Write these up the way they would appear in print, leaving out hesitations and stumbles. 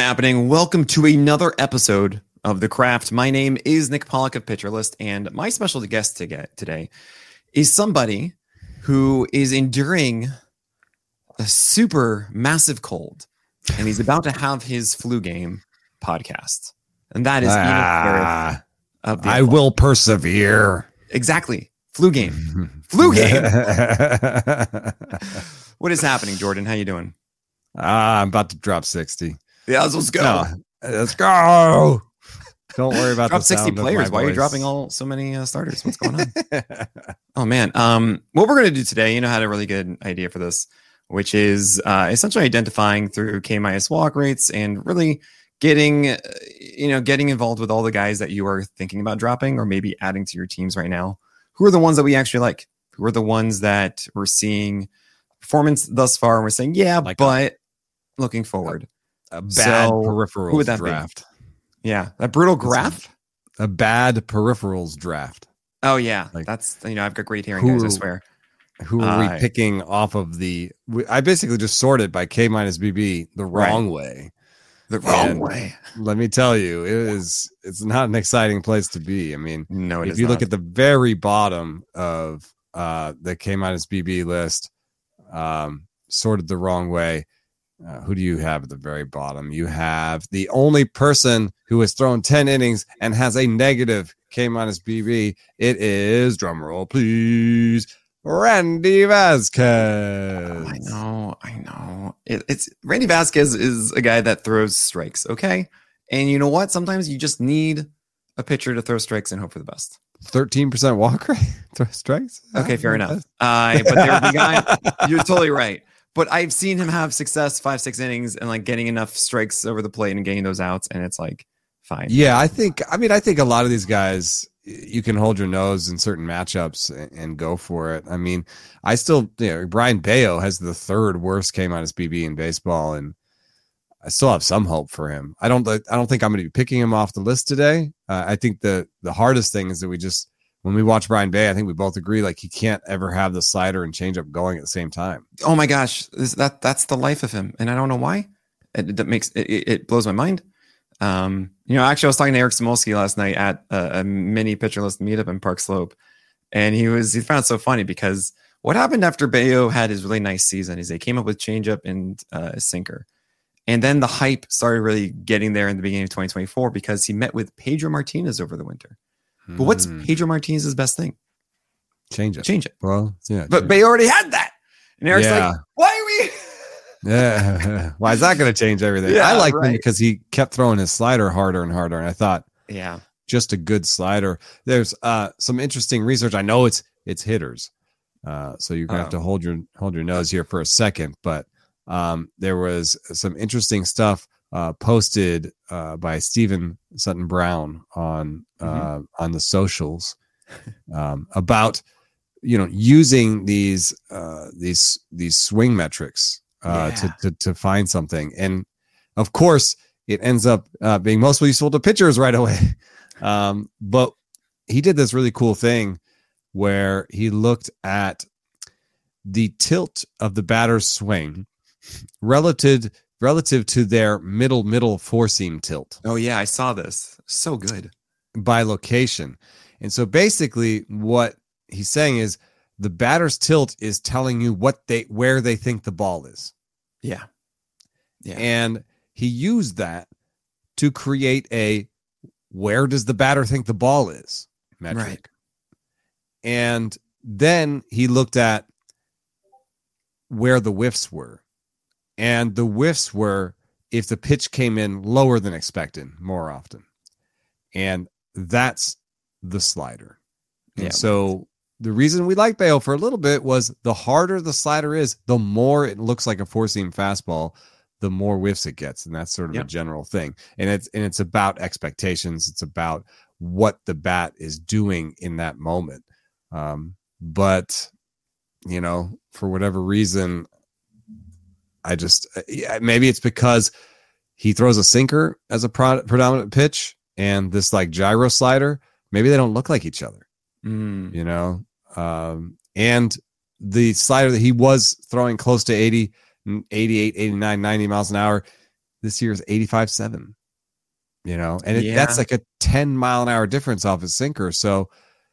happening? Welcome to another episode of The Craft. My name is Nick Pollock of Pitcher List, and my special guest today is somebody who is enduring a super massive cold, and he's about to have his flu game podcast. And that is Enoch of the I will persevere. Exactly. Flu game. Flu game. What is happening, Jordan? How you doing? I'm about to drop 60. Yeah, let's go. No, let's go. Don't worry about drop the 60 sound players. of my Why are you voice. dropping so many starters? What's going on? Oh man. What we're going to do today, had a really good idea for this, which is essentially identifying through K- walk rates and really getting involved with all the guys that you are thinking about dropping or maybe adding to your teams right now. Who are the ones that we actually like? Who are the ones that we're seeing performance thus far and we're saying, looking forward. A bad peripherals who would that draft. Be? Yeah, a brutal graph. A bad peripherals draft. Oh yeah, that's I've got great hearing, guys. I swear. Who are we picking off of I basically just sorted by K- BB the wrong way. The wrong way. Let me tell you, it's not an exciting place to be. I mean, no, if you look at the very bottom of the K- BB list, sorted the wrong way. Who do you have at the very bottom? You have the only person who has thrown 10 innings and has a negative K- BB. It is, drumroll please, Randy Vasquez. I know. It's Randy Vasquez is a guy that throws strikes, okay? And you know what? Sometimes you just need a pitcher to throw strikes and hope for the best. 13% walk rate? Throw strikes? Okay, fair enough. But there's the guy. You're totally right. But I've seen him have success 5-6 innings and getting enough strikes over the plate and getting those outs, and it's fine. Yeah, I think a lot of these guys, you can hold your nose in certain matchups and go for it. I mean, I still, Brian Bayo has the third worst K- BB in baseball, and I still have some hope for him. I don't think I'm going to be picking him off the list today. I think the hardest thing is that when we watch Brian Bay, I think we both agree he can't ever have the slider and changeup going at the same time. Oh my gosh, that's the life of him, and I don't know why. It blows my mind. Actually, I was talking to Eric Smolsky last night at a mini pitcher list meetup in Park Slope, and he found it so funny because what happened after Bayo had his really nice season is they came up with changeup and a sinker, and then the hype started really getting there in the beginning of 2024 because he met with Pedro Martinez over the winter. But what's Pedro Martinez's best thing? Change it. Well, yeah. But Bayo already had that. And Eric's why are we? Yeah. Why is that going to change everything? Yeah, I liked him because he kept throwing his slider harder and harder. And I thought, just a good slider. There's some interesting research. I know it's hitters. So you're going to have to hold your nose here for a second. But there was some interesting stuff posted by Stephen Sutton Brown on the socials about using these swing metrics to find something, and of course it ends up being most useful to pitchers right away. But he did this really cool thing where he looked at the tilt of the batter's swing relative to their middle four seam tilt. Oh yeah, I saw this. So good. By location. And so basically what he's saying is the batter's tilt is telling you where they think the ball is. Yeah. And he used that to create a where does the batter think the ball is metric. Right. And then he looked at where the whiffs were. And the whiffs were if the pitch came in lower than expected more often. And that's the slider. And so the reason we liked Bayo for a little bit was the harder the slider is, the more it looks like a four-seam fastball, the more whiffs it gets. And that's sort of a general thing. And it's about expectations. It's about what the bat is doing in that moment. But, for whatever reason, maybe it's because he throws a sinker as a predominant pitch and this gyro slider, maybe they don't look like each other, and the slider that he was throwing close to 80, 88, 89, 90 miles an hour, this year is 85.7. And that's like a 10-mile-an-hour difference off his sinker. So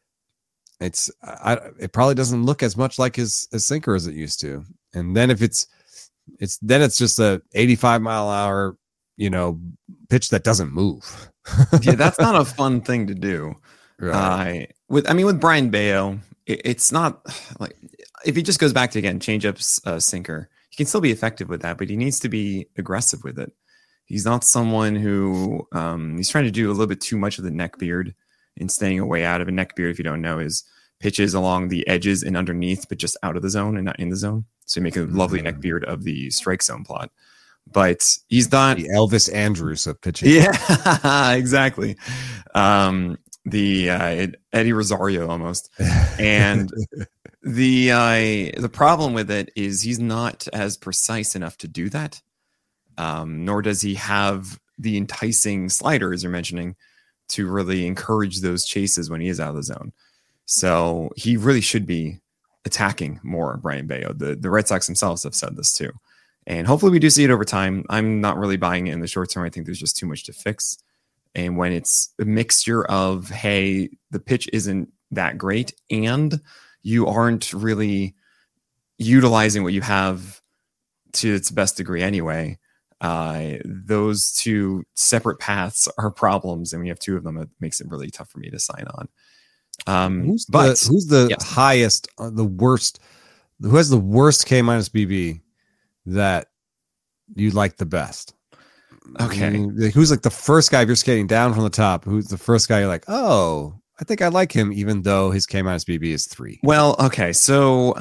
it probably doesn't look as much like his sinker as it used to. And then if it's just a 85-mile-an-hour, pitch that doesn't move. Yeah, that's not a fun thing to do. Right. With Brayan Bello, it's not like, if he just goes back to, again, changeups, sinker, he can still be effective with that, but he needs to be aggressive with it. He's not someone who he's trying to do a little bit too much of the neck beard and staying away out of a neck beard. If you don't know, is pitches along the edges and underneath, but just out of the zone and not in the zone. So you make a lovely neck beard of the strike zone plot. But he's not the Elvis Andrus of pitching. Yeah, exactly. The Eddie Rosario almost. And the problem with it is he's not as precise enough to do that. Nor does he have the enticing slider, as you're mentioning, to really encourage those chases when he is out of the zone. So he really should be attacking more, Brayan Bello. The Red Sox themselves have said this too. And hopefully we do see it over time. I'm not really buying it in the short term. I think there's just too much to fix. And when it's a mixture of, hey, the pitch isn't that great and you aren't really utilizing what you have to its best degree anyway, those two separate paths are problems. And when you have two of them, it makes it really tough for me to sign on. Who's the highest, the worst, who has the worst K- BB that you like the best? Okay. Who's like the first guy, if you're skating down from the top, who's the first guy you're like, oh, I think I like him, even though his K- BB is 3? Well, okay. So,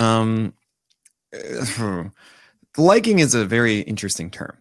liking is a very interesting term.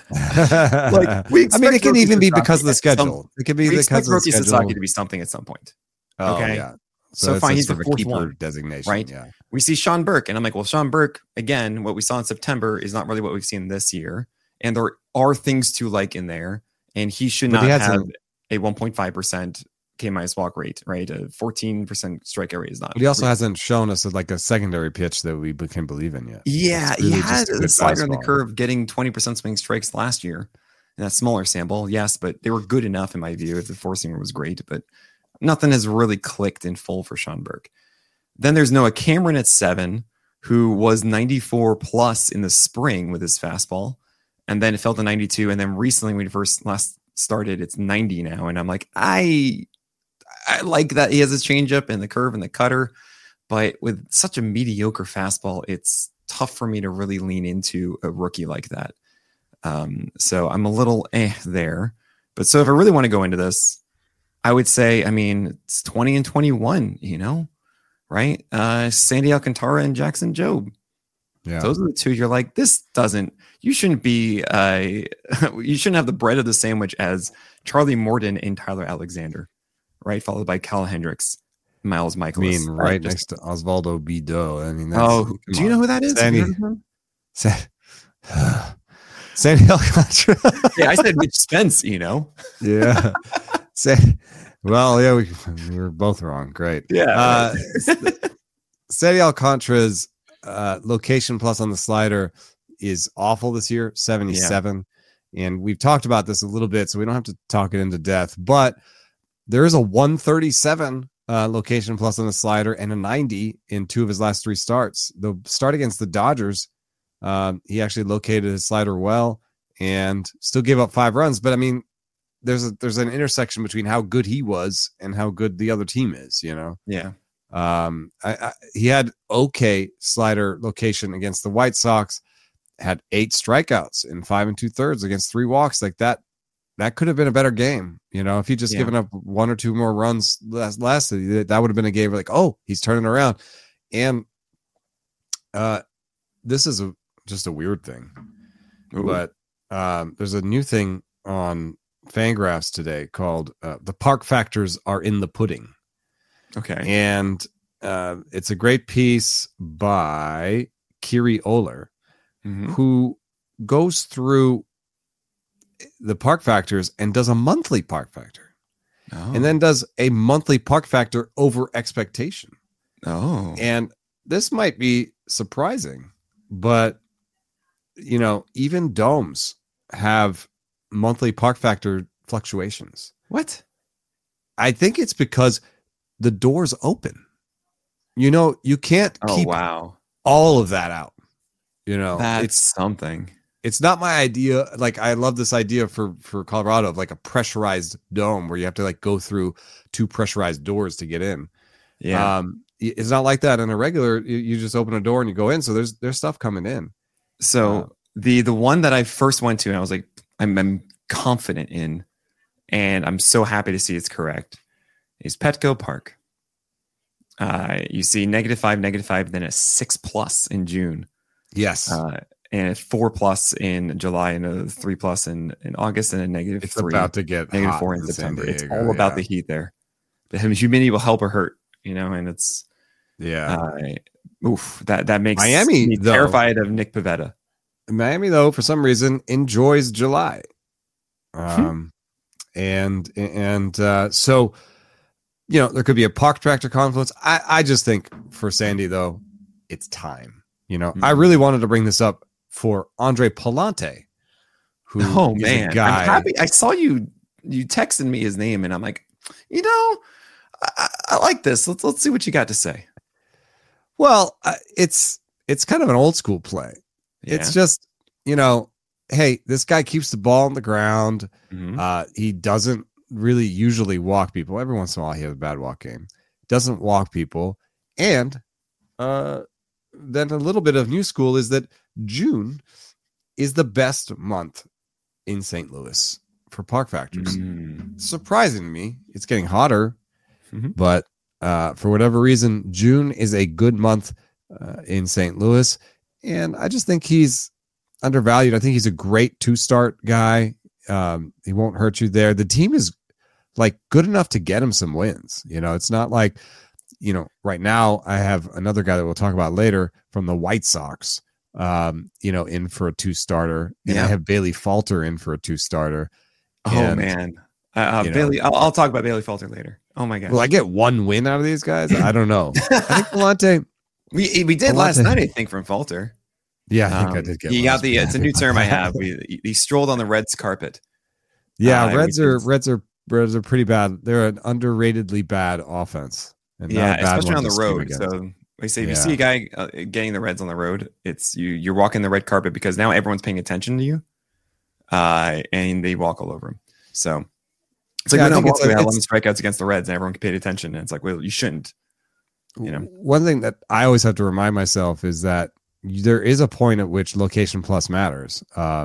It can even be because of the schedule. It could be because of the schedule. Sasaki to be something at some point. Okay. Yeah. So fine, he's the fourth one designation, right? Yeah. We see Sean Burke, and I'm like, well, Sean Burke, again, what we saw in September is not really what we've seen this year, and there are things to like in there, and he should not have a 1.5% K- walk rate, right? A 14% strike rate is not. But he also hasn't shown us a secondary pitch that we can believe in yet. Yeah, really, he had a slider on the curve, getting 20% swing strikes last year, and that smaller sample, yes, but they were good enough in my view. If the four-seamer was great, but nothing has really clicked in full for Sean Burke. Then there's Noah Cameron at 7, who was 94 plus in the spring with his fastball, and then it fell to 92. And then recently, when he last started, it's 90 now. And I'm like, I like that he has his changeup and the curve and the cutter, but with such a mediocre fastball, it's tough for me to really lean into a rookie like that. So I'm a little there. But so if I really want to go into this, I would say, it's 20 and 21, right? Sandy Alcantara and Jackson Jobe. Yeah. Those are the two you're like, you shouldn't be, you shouldn't have the bread of the sandwich as Charlie Morton and Tyler Alexander, right? Followed by Cal Hendricks, Miles Michaelis. Next to Osvaldo Bido. Do you know who that is? Sandy Alcantara. Yeah, I said Mitch Spence, Yeah. Well, yeah, we were both wrong. Great. Yeah. Sandy Alcantara's location plus on the slider is awful this year, 77. Yeah. And we've talked about this a little bit, so we don't have to talk it into death. But there is a 137 location plus on the slider and a 90 in 2 of his last 3 starts. The start against the Dodgers, he actually located his slider well and still gave up 5 runs. But there's an intersection between how good he was and how good the other team is, Yeah. He had okay slider location against the White Sox, had 8 strikeouts in 5 2/3 against 3 walks. Like that could have been a better game. If he'd just given up 1 or 2 more runs last, that would have been a game like, oh, he's turning around. And this is just a weird thing. Ooh. But there's a new thing on Fangraphs today called The Park Factors Are in the Pudding. Okay. And it's a great piece by Kiri Oler, who goes through the park factors and does a monthly park factor. Oh. And then does a monthly park factor over expectation. Oh. And this might be surprising, but even domes have monthly park factor fluctuations. What? I think it's because the doors open. You can't keep all of that out. That's something. It's not my idea. Like, I love this idea for Colorado of like a pressurized dome where you have to like go through 2 pressurized doors to get in. Yeah. It's not like that in a regular. You just open a door and you go in. So there's stuff coming in. So the one that I first went to and I was like, I'm confident in, and I'm so happy to see it's correct, is Petco Park. You see -5, then a 6+ in June. Yes. And a 4+ in July, and a 3+ in August, and a -3. It's about to get -4 in September. It's all about the heat there. The humidity will help or hurt, and it's that makes Miami me terrified of Nick Pivetta. Miami, though, for some reason enjoys July. So there could be a park tractor confluence. I just think for Sandy, though, it's time. I really wanted to bring this up for Andre Palante, who is a guy. I'm happy. I saw you texted me his name, and I'm like, I like this. Let's see what you got to say. Well, it's kind of an old school play. Yeah. It's just, hey, this guy keeps the ball on the ground. Mm-hmm. He doesn't really usually walk people. Every once in a while, he has a bad walk game. Doesn't walk people. And then a little bit of new school is that June is the best month in St. Louis for park factors. Surprising to me. It's getting hotter, but for whatever reason, June is a good month in St. Louis. And I just think he's undervalued. I think he's a great 2-start guy. He won't hurt you there. The team is like good enough to get him some wins. It's not like, right now I have another guy that we'll talk about later from the White Sox, in for a 2-starter. And I have Bailey Falter in for a 2-starter. Oh, man. Bailey, I'll talk about Bailey Falter later. Oh, my God. Will I get one win out of these guys? I don't know. I think Palante... We did last night, I think, from Falter. Yeah, I think I did get. He got it's a new term I have. He strolled on the Reds carpet. Yeah, Reds are pretty bad. They're an underratedly bad offense. And especially on the road. So they say if you see a guy getting the Reds on the road, it's you're walking the red carpet because now everyone's paying attention to you, and they walk all over him. So it's like we had 11 strikeouts against the Reds, and everyone paid attention. And it's like, well, you shouldn't. One thing that I always have to remind myself is that there is a point at which location plus matters.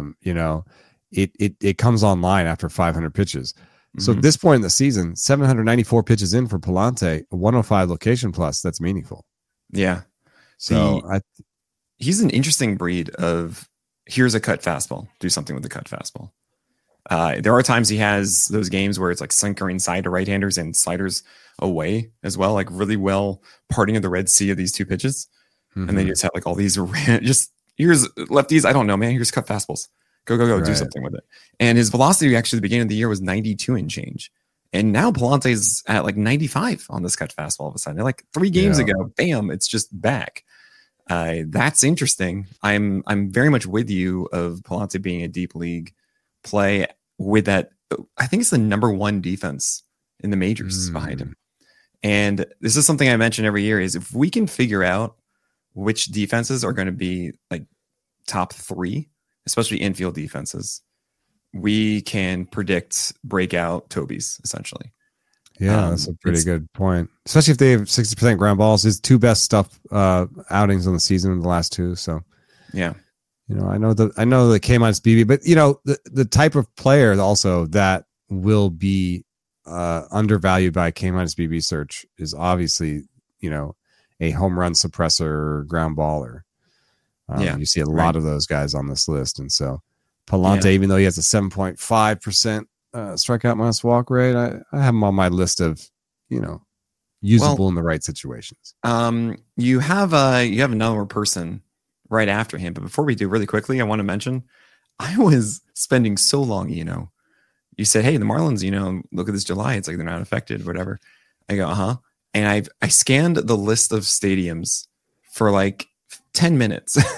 It comes online after 500 pitches. So at this point in the season, 794 pitches in for Palante, 105 location plus. That's meaningful. Yeah. So he's an interesting breed of here's a cut fastball. Do something with the cut fastball. There are times he has those games where it's like sinker inside to right-handers and sliders away as well, like really well parting of the Red Sea of these 2 pitches. And then you just have like all these just here's lefties. I don't know, man. Here's cut fastballs. Go, right. Do something with it. And his velocity actually at the beginning of the year was 92 and change. And now Palante's at like 95 on this cut fastball all of a sudden. Like 3 games ago, bam, it's just back. That's interesting. I'm very much with you of Palante being a deep league play with that. I think it's the number 1 defense in the majors behind him. And this is something I mention every year is if we can figure out which defenses are going to be like top 3, especially infield defenses, we can predict breakout Tobies essentially. Yeah, that's a pretty good point. Especially if they have 60% ground balls. His 2 best stuff outings on the season in the last 2. So yeah. I know the K-BB, but the type of player also that will be undervalued by K-BB search is obviously, a home run suppressor ground baller. You see a lot of those guys on this list. And so Palante, even though he has a 7.5% strikeout minus walk rate, I have him on my list of, usable in the right situations. You have another person right after him. But before we do, really quickly, I want to mention, I was spending so long, you said, hey, the Marlins, look at this July. It's like they're not affected, whatever. I go, uh-huh. And I scanned the list of stadiums for like 10 minutes.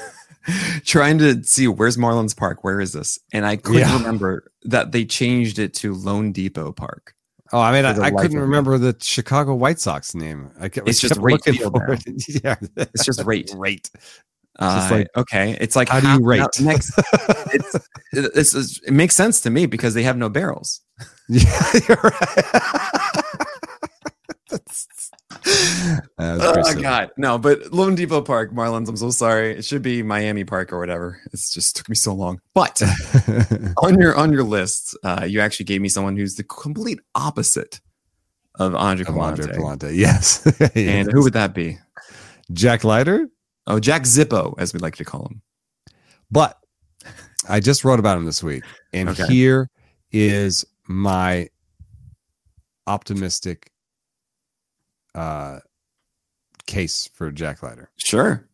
trying to see where's Marlins Park. Where is this? And I couldn't remember that they changed it to Lone Depot Park. Oh, I mean, I couldn't remember the Chicago White Sox name. It's just Rate Field. Yeah, it's just Rate. Rate. Okay, it's like how do you rate? Next, it makes sense to me because they have no barrels. Yeah, you're right. Oh God, no! But Lone Depot Park, Marlins. I'm so sorry. It should be Miami Park or whatever. It's just took me so long. But on your list, you actually gave me someone who's the complete opposite of Andre Pallante. Yes. And who would that be? Jack Leiter? Oh, Jack Zippo, as we like to call him. But I just wrote about him this week, and here is my optimistic case for Jack Leiter. Sure.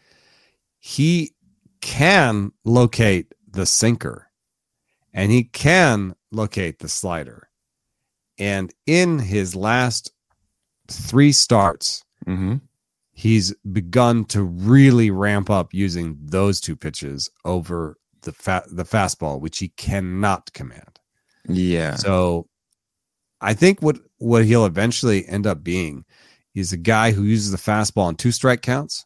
He can locate the sinker, and he can locate the slider. And in his last 3 starts, he's begun to really ramp up using those 2 pitches over the fastball, which he cannot command. Yeah. So I think what he'll eventually end up being is a guy who uses the fastball in 2 strike counts.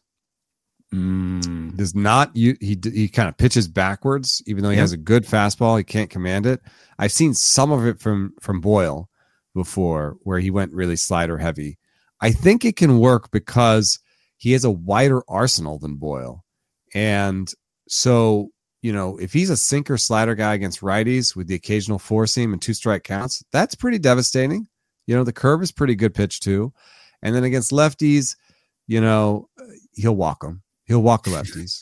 Does not he kind of pitches backwards, even though he has a good fastball, he can't command it. I've seen some of it from Boyle before, where he went really slider heavy. I think it can work because he has a wider arsenal than Boyle, and so if he's a sinker slider guy against righties with the occasional 4-seam and 2 strike counts, that's pretty devastating. The curve is pretty good pitch too, and then against lefties, he'll walk them. He'll walk the lefties.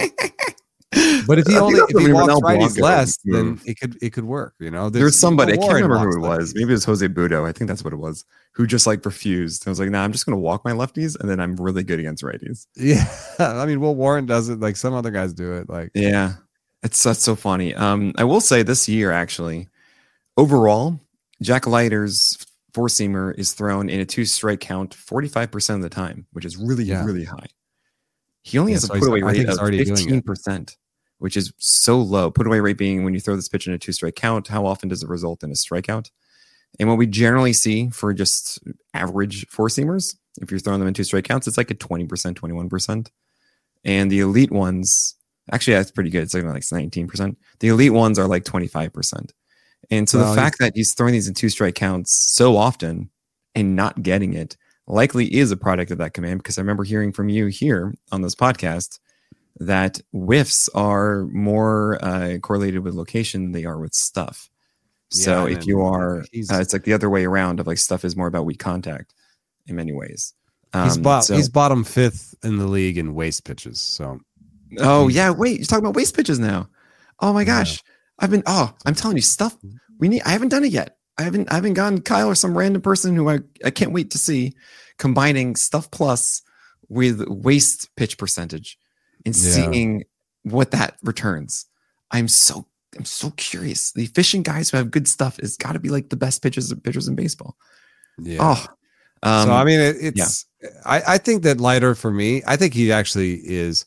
But if he walks righties less, then it could work. There's somebody, I can't remember who it was. Maybe it was Jose Budo. I think that's what it was. Who just refused. I was like, nah, I'm just going to walk my lefties, and then I'm really good against righties. Yeah, I mean, Will Warren does it. Like some other guys do it. Yeah, that's so funny. I will say this year, actually, overall, Jack Leiter's 4-seamer is thrown in a 2 strike count 45% of the time, which is really high. He only has a put away rate of 15%, which is so low. Put away rate being when you throw this pitch in a 2 strike count, how often does it result in a strikeout? And what we generally see for just average 4-seamers, if you're throwing them in 2 strike counts, it's like a 20%, 21%. And the elite ones, actually, that's pretty good. It's like 19%. The elite ones are like 25%. And so the fact that he's throwing these in 2 strike counts so often and not getting it likely is a product of that command, because I remember hearing from you here on this podcast that whiffs are more correlated with location than they are with stuff. So if you are, it's like the other way around of stuff is more about weak contact in many ways. He's bottom 5th in the league in waste pitches. So, wait, you're talking about waste pitches now. Oh my gosh. I'm telling you stuff I haven't done it yet. I haven't gotten Kyle or some random person who I can't wait to see combining stuff plus with waste pitch percentage and seeing what that returns. I'm so curious. The efficient guys who have good stuff has got to be like the best pitchers in baseball. Yeah. So I mean, it's. Yeah. I think that Leiter, for me, I think he actually is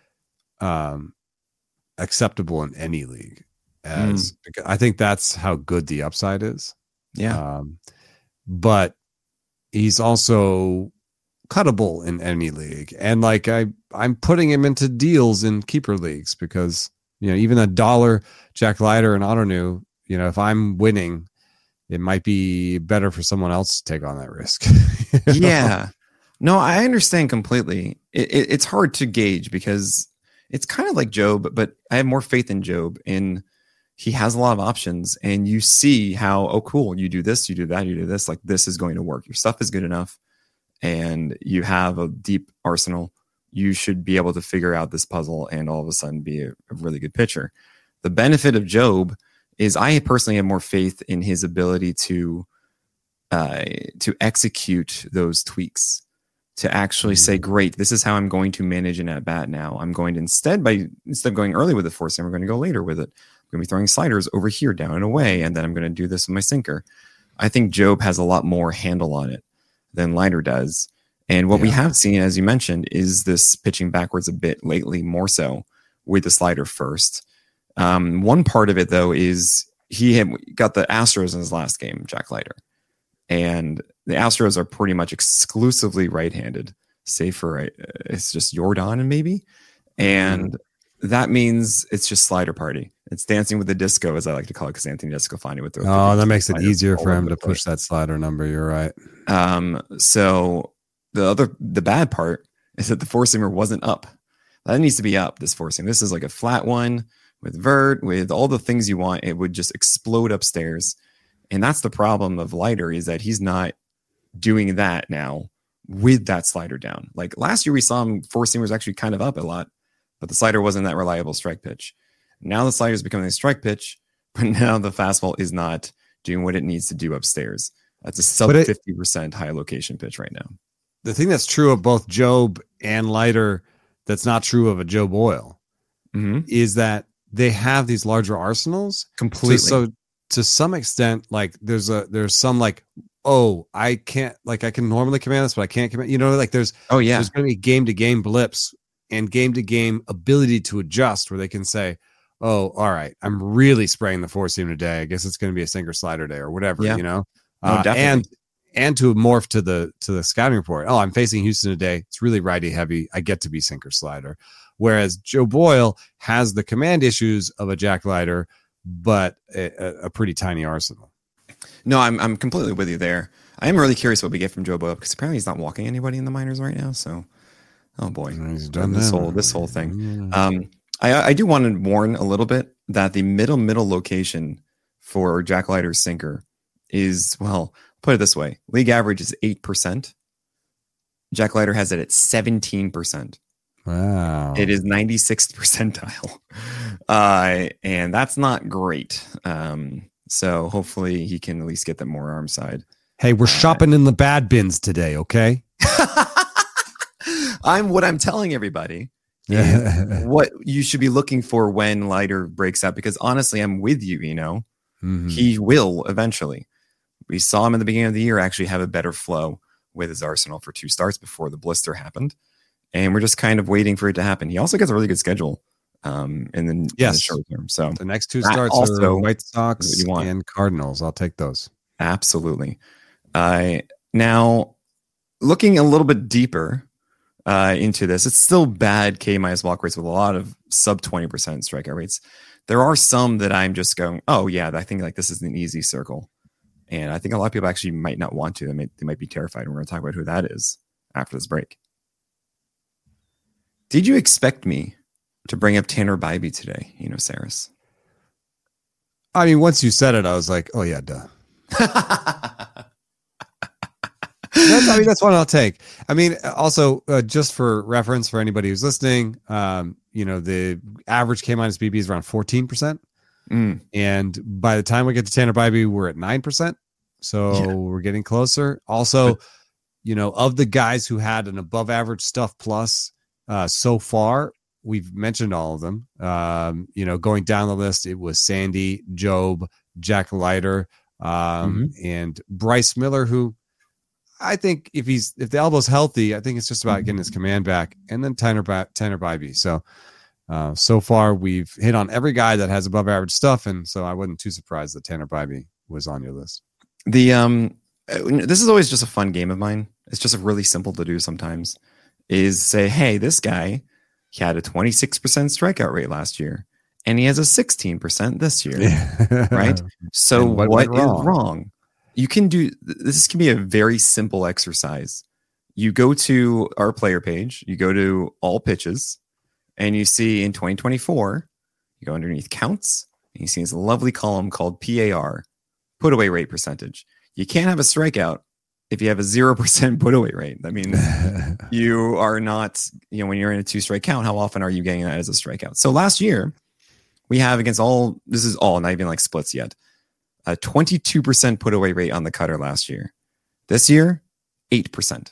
acceptable in any league. I think that's how good the upside is. Yeah. But he's also cuttable in any league, and I'm putting him into deals in keeper leagues because even $1 Jack Leiter and Ottoneu, if I'm winning, it might be better for someone else to take on that risk. Yeah. No, I understand completely. It's hard to gauge because it's kind of like Job, but I have more faith in Job. And he has a lot of options, and you see how, oh, cool, you do this, you do that, you do this. Like, this is going to work. Your stuff is good enough, and you have a deep arsenal. You should be able to figure out this puzzle and all of a sudden be a really good pitcher. The benefit of Job is I personally have more faith in his ability to execute those tweaks, to actually say, great, this is how I'm going to manage an at-bat now. I'm going to, instead of going early with the 4-seam, I'm going to go later with it. I'm going to be throwing sliders over here, down and away, and then I'm going to do this with my sinker. I think Job has a lot more handle on it than Leiter does. And what we have seen, as you mentioned, is this pitching backwards a bit lately, more so. with the slider first. One part of it, though, is he had got the Astros in his last game, Jack Leiter. And the Astros are pretty much exclusively right-handed, save for it's just Jordan and maybe. And that means it's just slider party. It's dancing with the disco, as I like to call it, because Anthony Descalfani would throw. Oh, that makes it easier for him to push that slider number. You're right. So the bad part is that the four seamer wasn't up. That needs to be up. This four seamer. This is like a flat one with vert, with all the things you want. It would just explode upstairs, and that's the problem of Leiter, is that he's not doing that now with that slider down. Like last year, we saw him four seamers actually kind of up a lot, but the slider wasn't that reliable strike pitch. Now the slider is becoming a strike pitch, but now the fastball is not doing what it needs to do upstairs. That's a sub 50% high location pitch right now. The thing that's true of both Job and Leiter that's not true of a Joe Boyle is that they have these larger arsenals. Completely. So to some extent, like there's some like, oh, I can normally command this, but I can't command, like there's going to be game to game blips and game to game ability to adjust where they can say, oh, all right, I'm really spraying the four seam today. I guess it's going to be a sinker slider day or whatever, and to morph to the scouting report. Oh, I'm facing Houston today. It's really righty heavy. I get to be sinker slider. Whereas Joe Boyle has the command issues of a Jack Leiter, but a pretty tiny arsenal. No, I'm completely with you there. I am really curious what we get from Joe Boyle, because apparently he's not walking anybody in the minors right now. So, oh boy, he's done this whole thing. I do want to warn a little bit that the middle location for Jack Leiter's sinker is, well, put it this way: league average is 8%. Jack Leiter has it at 17%. Wow. It is 96th percentile. And that's not great. So hopefully he can at least get the more arm side. Hey, we're shopping in the bad bins today, okay? What I'm telling everybody is what you should be looking for when Leiter breaks out, because honestly, I'm with you, He will eventually. We saw him in the beginning of the year actually have a better flow with his arsenal for 2 starts before the blister happened. And we're just kind of waiting for it to happen. He also gets a really good schedule in the short term. So the next 2 starts also are White Sox and Cardinals. I'll take those. Absolutely. Now, looking a little bit deeper into this, it's still bad K- walk rates with a lot of sub 20% strikeout rates. There are some that I'm just going, oh yeah, I think like this is an easy circle. And I think a lot of people actually might not want to. They might be terrified. And we're going to talk about who that is after this break. Did you expect me to bring up Tanner Bibee today, Saris? I mean, once you said it, I was like, oh yeah, duh. That's one I'll take. I mean, also, just for reference for anybody who's listening, the average K- BB is around 14%. And by the time we get to Tanner Bibee, we're at 9%. So we're getting closer. Also, of the guys who had an above average stuff plus so far, we've mentioned all of them. Going down the list, it was Sandy, Job, Jack Leiter, and Bryce Miller, who I think if the elbow's healthy, I think it's just about getting his command back, and then Tanner Bibee. So far we've hit on every guy that has above average stuff, and so I wasn't too surprised that Tanner Bibee was on your list. This is always just a fun game of mine. It's just really simple to do sometimes. Is say, hey, this guy, he had a 26% strikeout rate last year, and he has a 16% this year, right? So what is wrong? You can do this. Can be a very simple exercise. You go to our player page, you go to all pitches, and you see in 2024, you go underneath counts, and you see this lovely column called PAR, put away rate percentage. You can't have a strikeout if you have a 0% put away rate. I mean, you are not, when you're in a 2-strike count, how often are you getting that as a strikeout? So last year, we have against all, this is all, not even like splits yet, a 22% put away rate on the cutter last year. This year, 8%.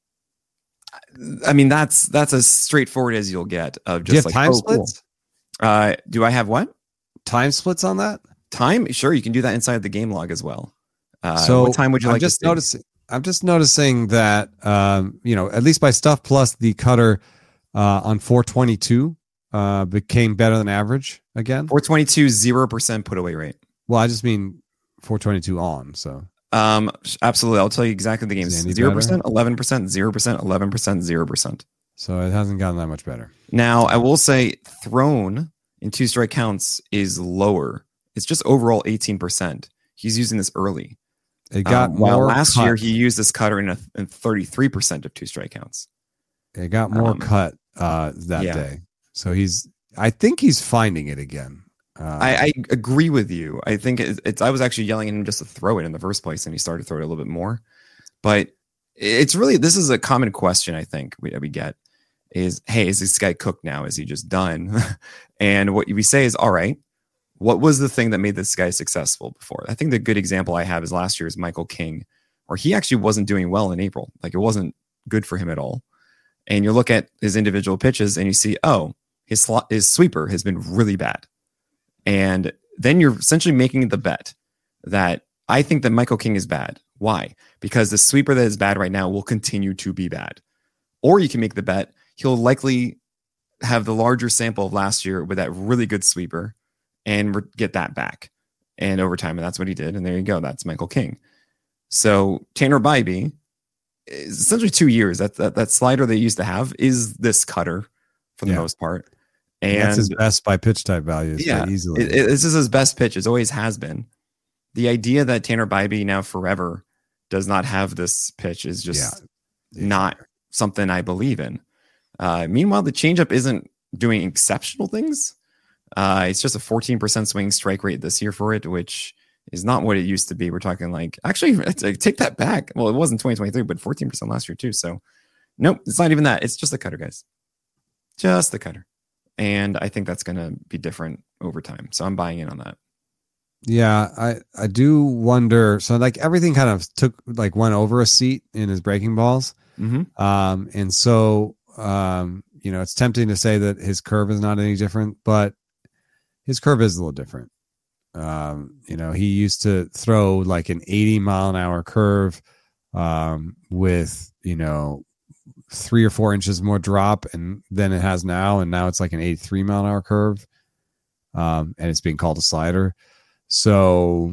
I mean, that's as straightforward as you'll get of just like time splits. Cool. Do I have what? Time splits on that? Time? Sure. You can do that inside the game log as well. So what time would you like to see? I'm just noticing that, at least by stuff plus the cutter on 422 became better than average again? 422, 0% put away rate. Well, I just mean 422 on. So absolutely. I'll tell you exactly the games. 0%, 11%, 0%, 11%, 0%. So it hasn't gotten that much better. Now, I will say thrown in 2-strike counts is lower. It's just overall 18%. He's using this early. It got while last year he used this cutter in 33% of 2-strike counts. It got more cut that day. So I think he's finding it again. I agree with you. I think I was actually yelling at him just to throw it in the first place, and he started to throw it a little bit more. But it's really, this is a common question I think we get is, hey, is this guy cooked now? Is he just done? And what we say is, all right, what was the thing that made this guy successful before? I think the good example I have is last year's Michael King, where he actually wasn't doing well in April. Like, it wasn't good for him at all. And you look at his individual pitches and you see, oh, his sweeper has been really bad. And then you're essentially making the bet that I think that Michael King is bad. Why? Because the sweeper that is bad right now will continue to be bad. Or you can make the bet he'll likely have the larger sample of last year with that really good sweeper and get that back. And over time, and that's what he did. And there you go. That's Michael King. So Tanner Bybee is essentially 2 years. That slider they used to have is this cutter for the most part. And that's his best by pitch type values. Yeah, easily. This is his best pitch. It always has been. The idea that Tanner Bybee now forever does not have this pitch is just not something I believe in. Meanwhile, the changeup isn't doing exceptional things. It's just a 14% swing strike rate this year for it, which is not what it used to be. We're talking like, actually, take that back. Well, it wasn't 2023, but 14% last year too. So nope, it's not even that. It's just the cutter, guys. Just the cutter. And I think that's going to be different over time. So I'm buying in on that. Yeah, I do wonder. So like everything kind of went over a seat in his breaking balls. Mm-hmm. And so, it's tempting to say that his curve is not any different, but his curve is a little different. He used to throw like an 80 mile an hour curve, with, 3 or 4 inches more drop than it has now. And now it's like an 83 mile an hour curve. And it's being called a slider. So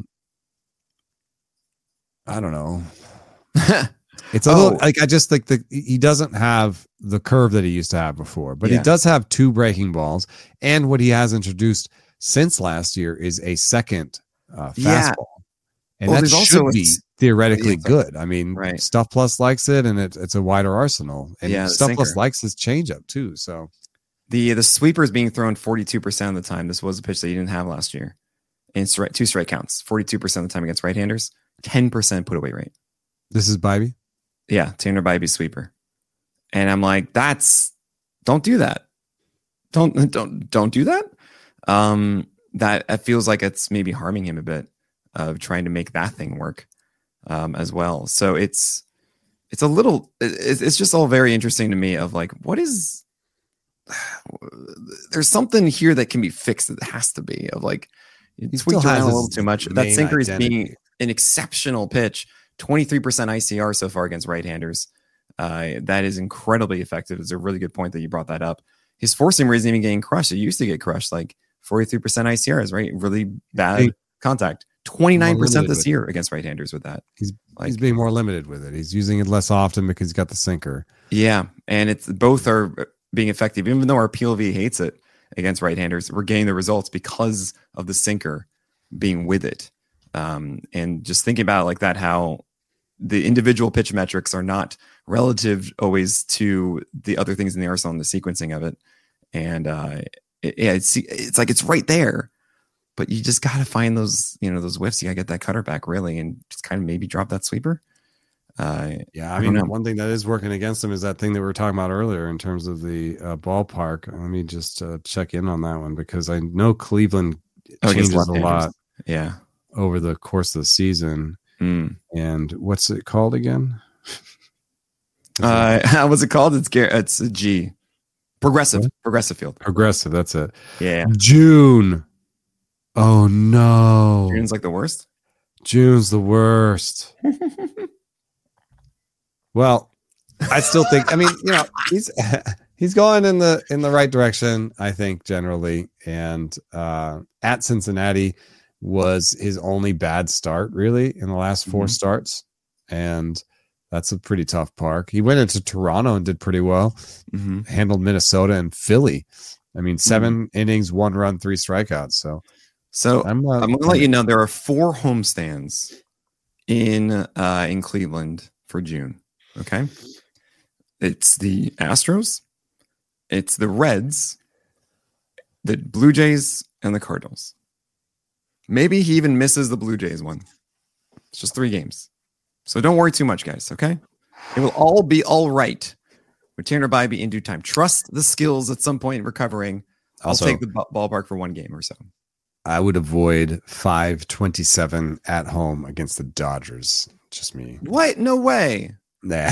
I don't know. It's a little like, I just think that he doesn't have the curve that he used to have before, but he does have 2 breaking balls. And what he has introduced since last year is a second fastball. And that should be theoretically good. I mean, Stuff Plus likes it, and it's a wider arsenal. And Stuff Plus likes his changeup too. So the sweeper is being thrown 42% of the time. This was a pitch that he didn't have last year. And 2 strike counts, 42% of the time against right-handers, 10% put away rate. This is Bybee? Yeah, Tanner Bybee sweeper. And I'm like, don't do that. Don't do that. That feels like it's maybe harming him a bit of trying to make that thing work as well. So it's a little, it's just all very interesting to me of like, there's something here that can be fixed. It has to be of like, it tweaked around a little too much. That sinker is being an exceptional pitch. 23% ICR so far against right-handers. That is incredibly effective. It's a really good point that you brought that up. His four-seamer isn't even getting crushed. It used to get crushed like 43% ICRs, right? Really bad contact. 29% this year against right-handers with that. He's being more limited with it. He's using it less often because he's got the sinker. Yeah, and both are being effective. Even though our PLV hates it against right-handers, we're getting the results because of the sinker being with it. And just thinking about it like that, how the individual pitch metrics are not relative always to the other things in the arsenal and the sequencing of it. And it's like it's right there, but you just got to find those whiffs. You got to get that cutter back really, and just kind of maybe drop that sweeper. I mean, one thing that is working against him is that thing that we were talking about earlier in terms of the ballpark. Let me just check in on that one because I know Cleveland changes a lot. Yeah. Over the course of the season. And what's it called again? What's it called? It's a G. Progressive field. Progressive, that's it. Yeah. June. Oh no. June's like the worst? June's the worst. Well, I still think, I mean, He's going in the right direction, I think, generally. And at Cincinnati was his only bad start, really, in the last 4 starts. And that's a pretty tough park. He went into Toronto and did pretty well. Handled Minnesota and Philly. I mean, 7 innings, 1 run, 3 strikeouts. So I'm going to let you know there are 4 homestands in Cleveland for June. Okay, it's the Astros, it's the Reds, the Blue Jays, and the Cardinals. Maybe he even misses the Blue Jays one. It's just 3 games. So don't worry too much, guys, okay? It will all be all right with Tanner Bybee in due time. Trust the skills at some point in recovering. I'll take the ballpark for 1 game or so. I would avoid 527 at home against the Dodgers. Just me. What? No way. Nah.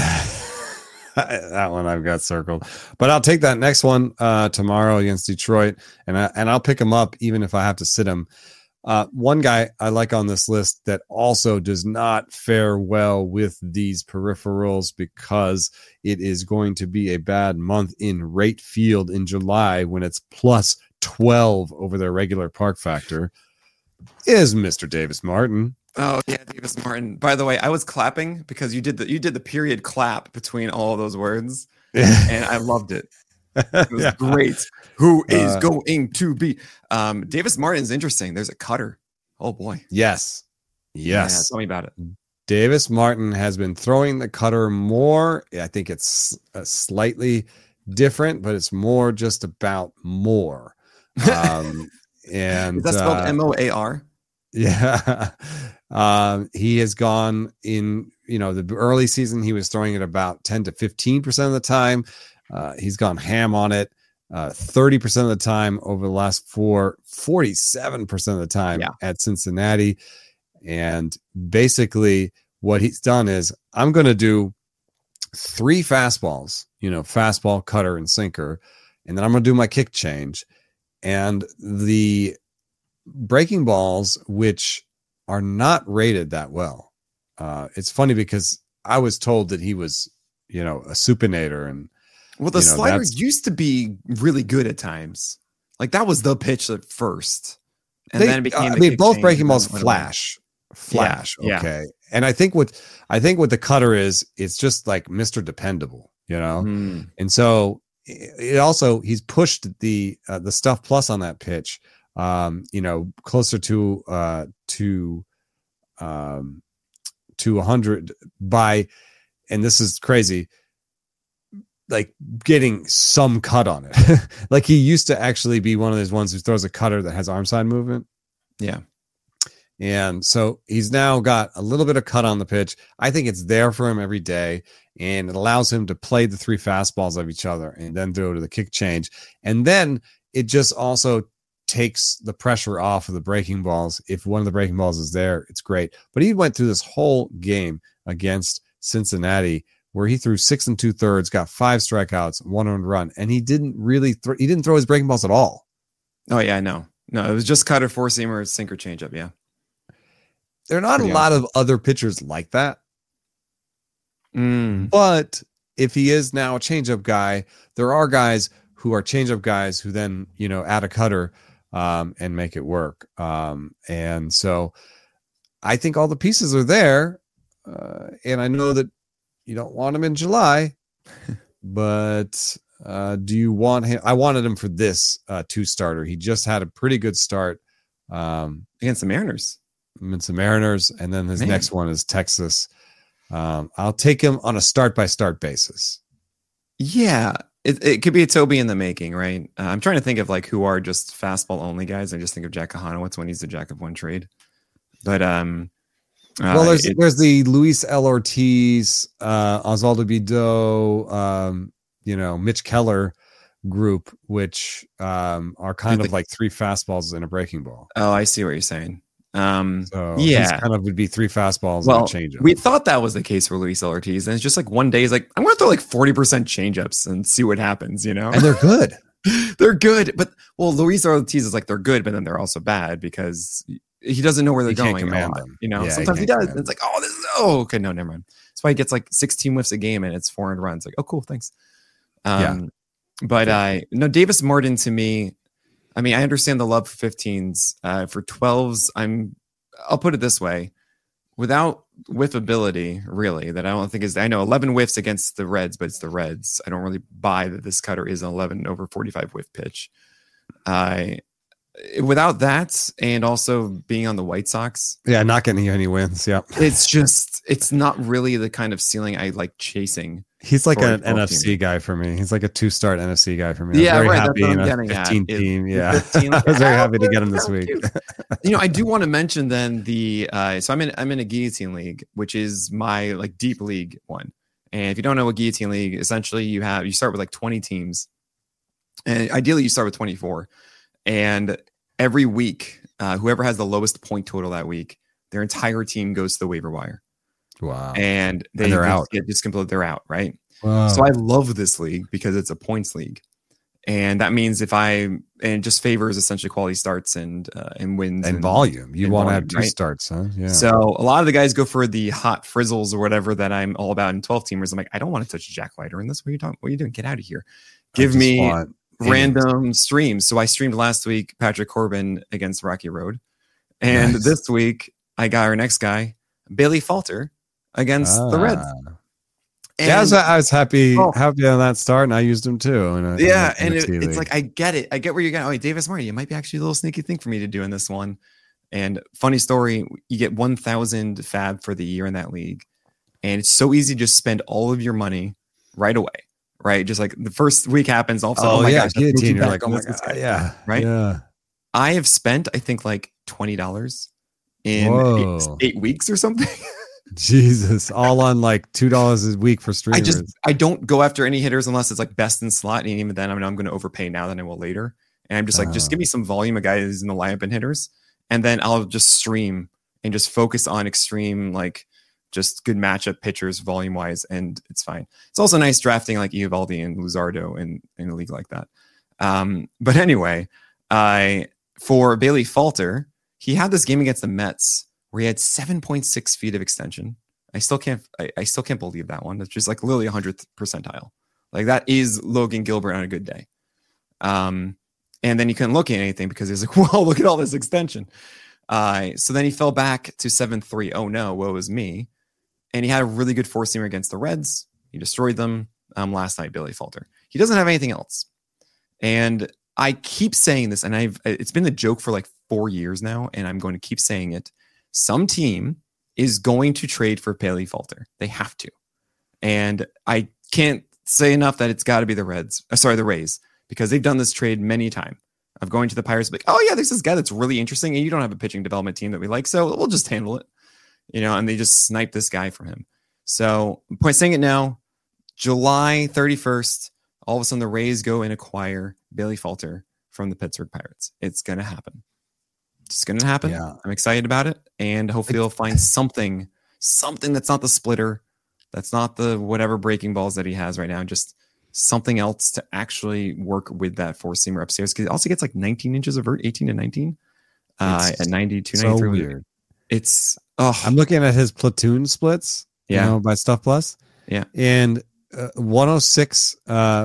That one I've got circled. But I'll take that next one tomorrow against Detroit, and I'll pick him up even if I have to sit him. One guy I like on this list that also does not fare well with these peripherals because it is going to be a bad month in Rate Field in July when it's plus 12 over their regular park factor is Mr. Davis Martin. Oh yeah, Davis Martin. By the way, I was clapping because you did the period clap between all of those words, and I loved it. It was great. Who is going to be? Davis Martin's interesting. There's a cutter. Oh boy. Yes. Yeah, tell me about it. Davis Martin has been throwing the cutter more. I think it's slightly different, but it's more just about more. And is that spelled MOAR? Yeah. He has gone in, the early season, he was throwing it about 10 to 15% of the time. He's gone ham on it 30% of the time over the last 47% of the time at Cincinnati. And basically what he's done is I'm going to do 3 fastballs, fastball, cutter, and sinker. And then I'm going to do my kick change. And the breaking balls, which are not rated that well. It's funny because I was told that he was, a supinator. And well, the slider used to be really good at times. Like that was the pitch at first. And then it became both breaking balls flash. Okay. Yeah. And I think what the cutter is, it's just like Mr. Dependable, And so it also, he's pushed the stuff plus on that pitch, closer to 100 by, and this is crazy, like getting some cut on it. Like he used to actually be one of those ones who throws a cutter that has arm side movement. Yeah. And so he's now got a little bit of cut on the pitch. I think it's there for him every day, and it allows him to play the 3 fastballs of each other and then throw to the kick change. And then it just also takes the pressure off of the breaking balls. If one of the breaking balls is there, it's great. But he went through this whole game against Cincinnati where he threw 6 2/3, got 5 strikeouts, 1 earned run, and he didn't really he didn't throw his breaking balls at all. Oh yeah, I know. No, it was just cutter, 4-seamer, sinker, changeup. Yeah. There are not a lot of other pitchers like that. But if he is now a changeup guy, there are guys who are changeup guys who then, add a cutter and make it work. And so I think all the pieces are there. And I know that you don't want him in July, but do you want him? I wanted him for this 2-starter. He just had a pretty good start against the Mariners. Against the Mariners, and then his next one is Texas. I'll take him on a start-by-start basis. Yeah, it could be a Toby in the making, right? I'm trying to think of like who are just fastball only guys. I just think of Jack Kahanowitz when he's the Jack of one trade. But well, there's the Luis L. Ortiz, Osvaldo Bido, Mitch Keller group, which are kind of like 3 fastballs and a breaking ball. Oh, I see what you're saying. He's kind of would be 3 fastballs and a changeup. We thought that was the case for Luis L. Ortiz, and it's just like one day he's like, I'm going to throw like 40% changeups and see what happens, And they're good. They're good, but Luis L. Ortiz is like they're good, but then they're also bad because he doesn't know where they're going. Can't command them. Sometimes he does. It's like, okay, no, never mind. That's why he gets like 16 whiffs a game and it's 4 earned runs. Like, oh, cool, thanks. But no, Davis Morton to me, I mean, I understand the love for 15s. For 12s, I'll put it this way. Without whiffability, really, that I don't think is, I know 11 whiffs against the Reds, but it's the Reds. I don't really buy that this cutter is an 11 over 45 whiff pitch. Without that, and also being on the White Sox. Yeah, not getting any wins. Yeah. It's not really the kind of ceiling I like chasing. He's like an NFC guy for me. He's like a 2-start NFC guy for me. Yeah, I'm very right. happy in a 15 team. Yeah. 15, I was very happy to get him this week. I do want to mention then so I'm in a guillotine league, which is my like deep league one. And if you don't know what guillotine league, essentially you start with like 20 teams. And ideally you start with 24. And every week, whoever has the lowest point total that week, their entire team goes to the waiver wire. Wow. And they're out. They're out, right? Wow. So I love this league because it's a points league. And that means and just favors essentially quality starts and wins and volume. You want to have 2 starts, huh? Yeah. So a lot of the guys go for the hot frizzles or whatever that I'm all about in 12 teamers. I'm like, I don't want to touch Jack Leiter in this. What are you doing? Get out of here. Give me random streams. So I streamed last week Patrick Corbin against Rocky Road. And this week I got our next guy, Bailey Falter, against the Reds. And I was happy on that start, and I used him too. It's like I get it. I get where you're going. Oh, Davis Martin, it might be actually a little sneaky thing for me to do in this one. And funny story, you get 1,000 fab for the year in that league, and it's so easy to just spend all of your money right away. Right, just like the first week happens, all of a sudden, oh my gosh, guillotine! You're like, oh my god, yeah, right. Yeah, I have spent, I think, like $20 in 8 weeks or something. Jesus, all on like $2 a week for streamers. I don't go after any hitters unless it's like best in slot, and even then, I'm going to overpay now than I will later. And I'm just like, just give me some volume of guys in the lineup and hitters, and then I'll just stream and just focus on extreme, like just good matchup pitchers volume wise, and it's fine. It's also nice drafting like Eovaldi and Luzardo in a league like that. But anyway, for Bailey Falter, he had this game against the Mets where he had 7.6 feet of extension. I still can't believe that one. That's just like literally 100th percentile. Like that is Logan Gilbert on a good day. And then he couldn't look at anything because he was like, "Whoa, look at all this extension." So then he fell back to 7.3. Oh no, woe is me. And he had a really good 4-seamer against the Reds. He destroyed them last night, Bailey Falter. He doesn't have anything else. And I keep saying this, and it's been the joke for like 4 years now, and I'm going to keep saying it. Some team is going to trade for Bailey Falter. They have to. And I can't say enough that it's got to be the Rays, because they've done this trade many times of going to the Pirates, like, oh yeah, there's this guy that's really interesting, and you don't have a pitching development team that we like, so we'll just handle it. And they just snipe this guy from him. So saying it now, July 31st, all of a sudden the Rays go and acquire Bailey Falter from the Pittsburgh Pirates. It's going to happen. It's going to happen. Yeah. I'm excited about it. And hopefully they'll find something that's not the splitter. That's not the whatever breaking balls that he has right now. Just something else to actually work with that 4-seamer upstairs. Because it also gets like 19 inches of vert, 18 to 19 at 92, so 93. Weird. It's I'm looking at his platoon splits, by Stuff Plus. Yeah. And 106,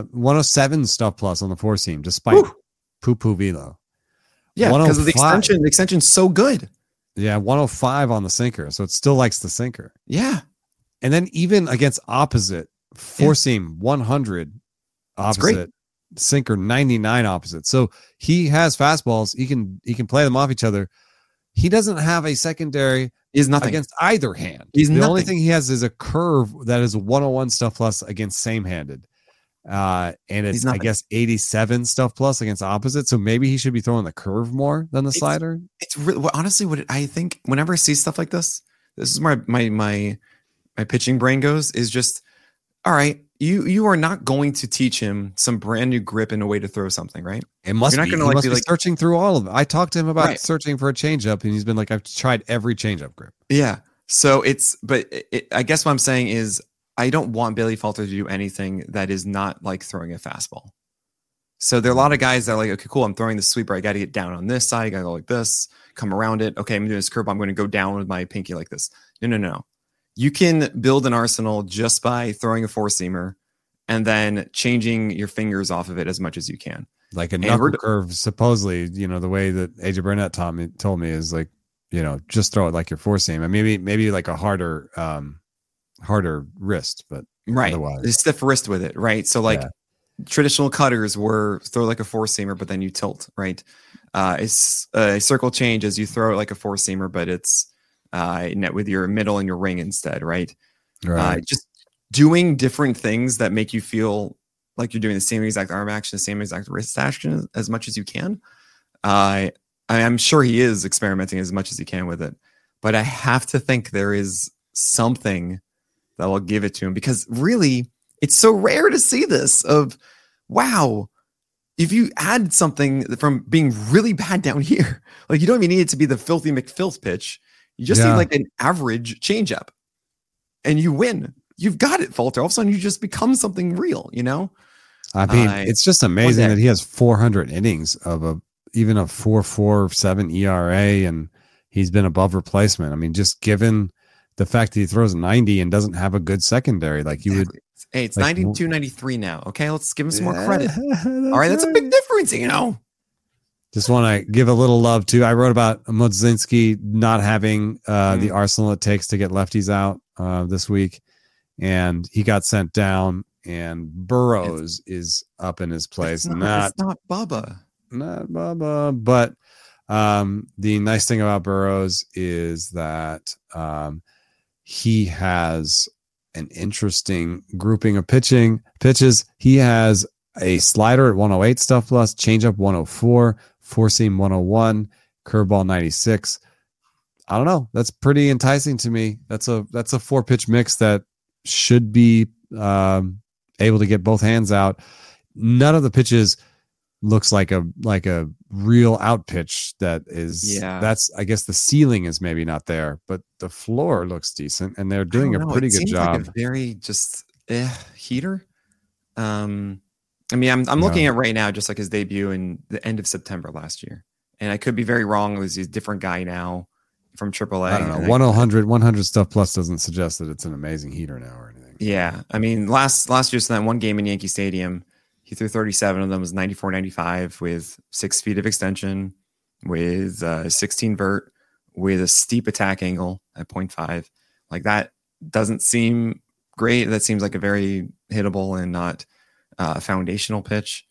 107 Stuff Plus on the 4-seam, despite poo-poo velo. Yeah, because of the extension. The extension's so good. Yeah, 105 on the sinker. So it still likes the sinker. Yeah. And then even against opposite, 4-seam 100 opposite, sinker 99 opposite. So he has fastballs. He can play them off each other. He doesn't have a secondary against either hand. The only thing he has is a curve that is 101 Stuff Plus against same-handed. And it's, I guess, 87 Stuff Plus against opposite. So maybe he should be throwing the curve more than the slider. It's really, honestly, what I think whenever I see stuff like this is where my pitching brain goes, is just, all right, you are not going to teach him some brand new grip and a way to throw something, right? It must be. He must be searching through all of it. I talked to him about searching for a changeup, and he's been like, I've tried every changeup grip. Yeah. So I guess what I'm saying is, I don't want Bailey Falter to do anything that is not like throwing a fastball. So there are a lot of guys that are like, okay, cool, I'm throwing the sweeper. I got to get down on this side. I got to go like this, come around it. Okay, I'm doing this curve. I'm going to go down with my pinky like this. No. You can build an arsenal just by throwing a 4-seamer and then changing your fingers off of it as much as you can. Like a knuckle curve, supposedly, the way that AJ Burnett told me is like, just throw it like your four seam, and maybe like a harder wrist, but right, otherwise, stiff wrist with it, right? So like traditional cutters were throw like a four seamer, but then you tilt, right? It's a circle change as you throw it like a four seamer, but it's net with your middle and your ring instead, right? Right. Just doing different things that make you feel like you're doing the same exact arm action, the same exact wrist action as much as you can. I'm sure he is experimenting as much as he can with it, but I have to think there is something that will give it to him, because really it's so rare to see this of, wow, if you add something from being really bad down here, like you don't even need it to be the filthy McFilth pitch. You just need like an average changeup and you win. You've got it, Falter. All of a sudden you just become something real, I mean, it's just amazing that he has 400 innings of even a 4.47 ERA, and he's been above replacement. I mean, just given the fact that he throws 90 and doesn't have a good secondary, like you would. Hey, it's like 92, 93 now. Okay, let's give him some more credit. All right, that's a big difference, Just want to give a little love too. I wrote about Mudzinski not having the arsenal it takes to get lefties out this week, and he got sent down. And Burrows is up in his place. It's not Bubba. Not Bubba. But the nice thing about Burrows is that he has an interesting grouping of pitches. He has a slider at 108 stuff plus, changeup 104, four seam 101, curveball 96. I don't know. That's pretty enticing to me. That's a 4-pitch mix that should be able to get both hands out. None of the pitches looks like a real out pitch. That's, I guess the ceiling is maybe not there, but the floor looks decent, and they're doing a pretty good job. Like a very just heater. I mean, I'm looking at right now, just like his debut in the end of September last year, and I could be very wrong. It was a different guy now from AAA. I don't know. 100 stuff plus doesn't suggest that it's an amazing heater now or anything. Yeah. I mean, last year, so that one game in Yankee Stadium, he threw 37 of them, was 94, 95 with 6 feet of extension, with 16 vert, with a steep attack angle at 0.5. Like that doesn't seem great. That seems like a very hittable and not foundational pitch.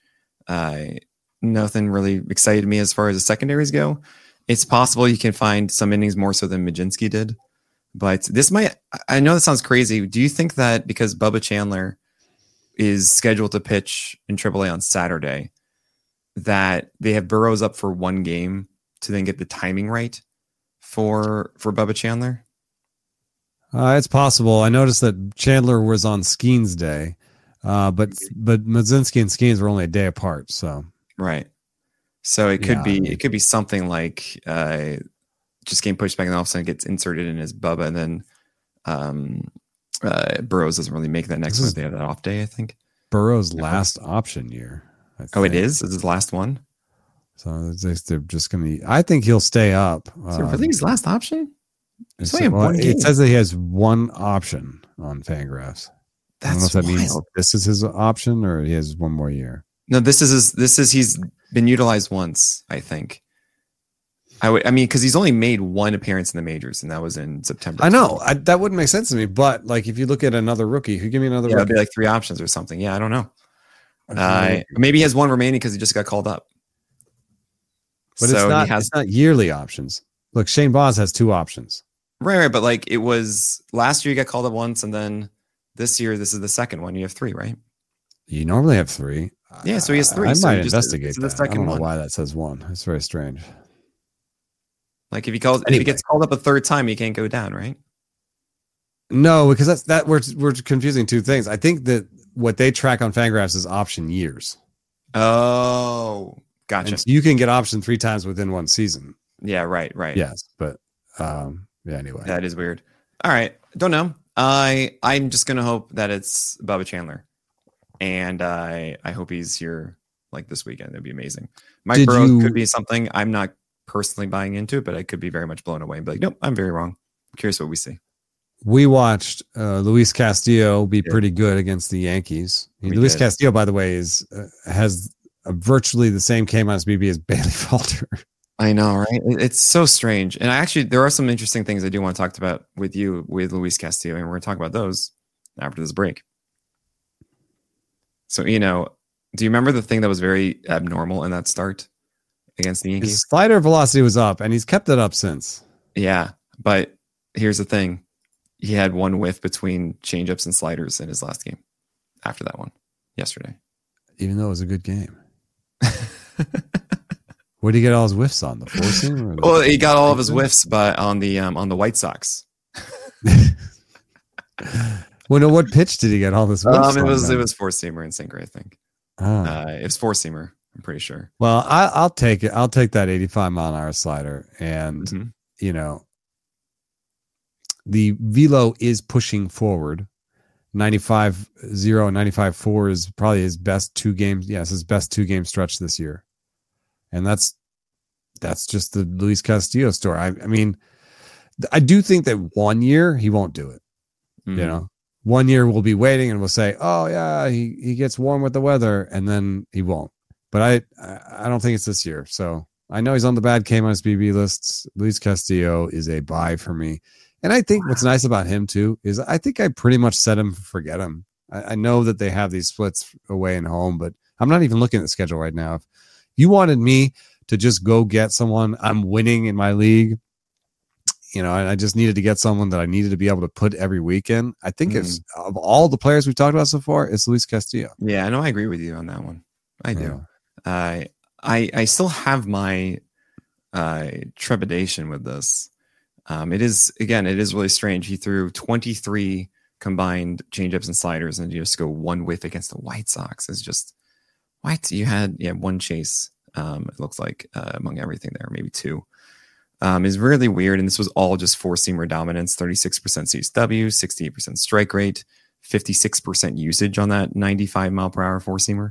Nothing really excited me as far as the secondaries go. It's possible you can find some innings more so than Mudzinski did. But I know that sounds crazy. Do you think that because Bubba Chandler is scheduled to pitch in AAA on Saturday, that they have Burrows up for one game to then get the timing right for Bubba Chandler? It's possible. I noticed that Chandler was on Skeens Day, but Mudzinski and Skeens were only a day apart. So right. So it could be something like just getting pushed back and all of a sudden gets inserted in as Bubba, and then Burrows doesn't really make that next Wednesday of that off day, I think. Burrows' last option year. Oh, it is? Is his last one? So they're just going to... I think he'll stay up. So really his last option? It says that he has one option on Fangraphs. I don't know if that means this is his option or he has one more year. No, he's been utilized once, I think. I mean, because he's only made one appearance in the majors, and that was in September. I know that wouldn't make sense to me, but like if you look at another rookie, who give me another? It'd be like 3 options or something. Yeah, I don't know. Maybe he has one remaining because he just got called up. But it's not yearly options. Look, Shane Baz has 2 options. Right. But like it was last year, you got called up once, and then this year, this is the second one. You have 3, right? You normally have 3. Yeah, so he has 3. I might investigate that. The second I don't know one. why that says 1. It's very strange. Like if he gets called up a third time, he can't go down, right? No, because we're confusing 2 things. I think that what they track on Fangraphs is option years. Oh, gotcha. And so you can get option 3 times within one season. Yeah, right. Yes, but anyway. That is weird. All right. Don't know. I'm just gonna hope that it's Bubba Chandler. And I hope he's here like this weekend. It'd be amazing. Mike Burrows could be something I'm not personally buying into, but I could be very much blown away and be like, nope, I'm very wrong. I'm curious what we see. We watched Luis Castillo be pretty good against the Yankees. Luis Castillo, by the way, has virtually the same K minus BB as Bailey Falter. I know, right? It's so strange. And there are some interesting things I do want to talk about with you with Luis Castillo, and we're going to talk about those after this break. So, do you remember the thing that was very abnormal in that start against the Yankees? His slider velocity was up, and he's kept it up since. Yeah, but here's the thing. He had one whiff between changeups and sliders in his last game after that one yesterday. Even though it was a good game. Where did he get all his whiffs on? The four seam? Well, he got all of his whiffs, but on the White Sox. Well, no, what pitch did he get all this whiffs on? It was four seamer and sinker, I think. It was four seamer. I'm pretty sure. Well, I'll take it. I'll take that 85 mile an hour slider, and the velo is pushing forward. 95-0 and 95-4 is probably his best 2 games. Yes, his best 2-game stretch this year. And that's just the Luis Castillo story. I mean, I do think that 1 year he won't do it. Mm-hmm. 1 year we'll be waiting and we'll say, oh yeah, he gets warm with the weather, and then he won't. But I don't think it's this year. So I know he's on the bad K minus BB lists. Luis Castillo is a buy for me. And I think what's nice about him too is I think I pretty much set him forget him. I know that they have these splits away and home, but I'm not even looking at the schedule right now. If you wanted me to just go get someone, I'm winning in my league, and I just needed to get someone that I needed to be able to put every weekend. I think it's of all the players we've talked about so far, it's Luis Castillo. Yeah, I know. I agree with you on that one. I do. I still have my trepidation with this. It is really strange. He threw 23 combined changeups and sliders, and you just go one whiff against the White Sox. It's just what you had. Yeah, one chase. It looks like among everything there, maybe 2. Is really weird, and this was all just four seamer dominance. 36% CSW, 68% strike rate, 56% usage on that 95 mile per hour four seamer.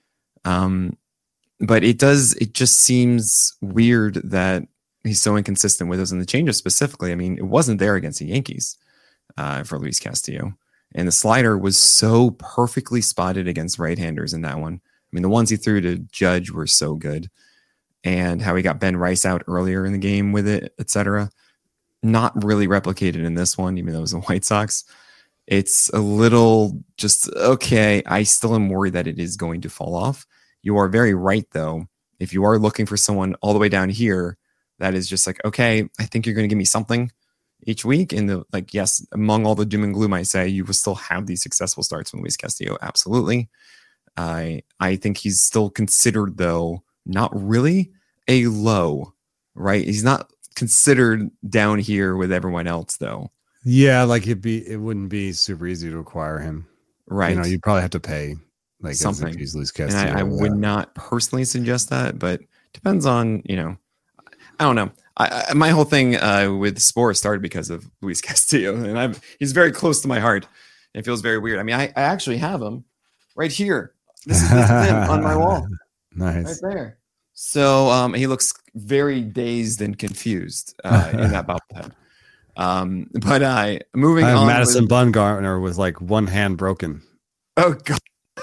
But it just seems weird that he's so inconsistent with us in the changes specifically. I mean, it wasn't there against the Yankees for Luis Castillo. And the slider was so perfectly spotted against right-handers in that one. I mean, the ones he threw to Judge were so good. And how he got Ben Rice out earlier in the game with it, etc. Not really replicated in this one, even though it was the White Sox. It's a little just, okay, I still am worried that it is going to fall off. You are very right, though. If you are looking for someone all the way down here, that is just like, okay, I think you're going to give me something each week. And yes, among all the doom and gloom, I say you will still have these successful starts from Luis Castillo. Absolutely. I think he's still considered, though, not really a low, right? He's not considered down here with everyone else, though. Yeah, it wouldn't be super easy to acquire him, right? You'd probably have to pay something. He's Luis Castillo, and I would not personally suggest that, but depends on I don't know. My whole thing with Spore started because of Luis Castillo, and he's very close to my heart. It feels very weird. I mean, I actually have him right here. This is him on my wall. Nice. Right there. So he looks very dazed and confused in that bobblehead. But moving on. Madison Bumgarner with one hand broken. Oh God.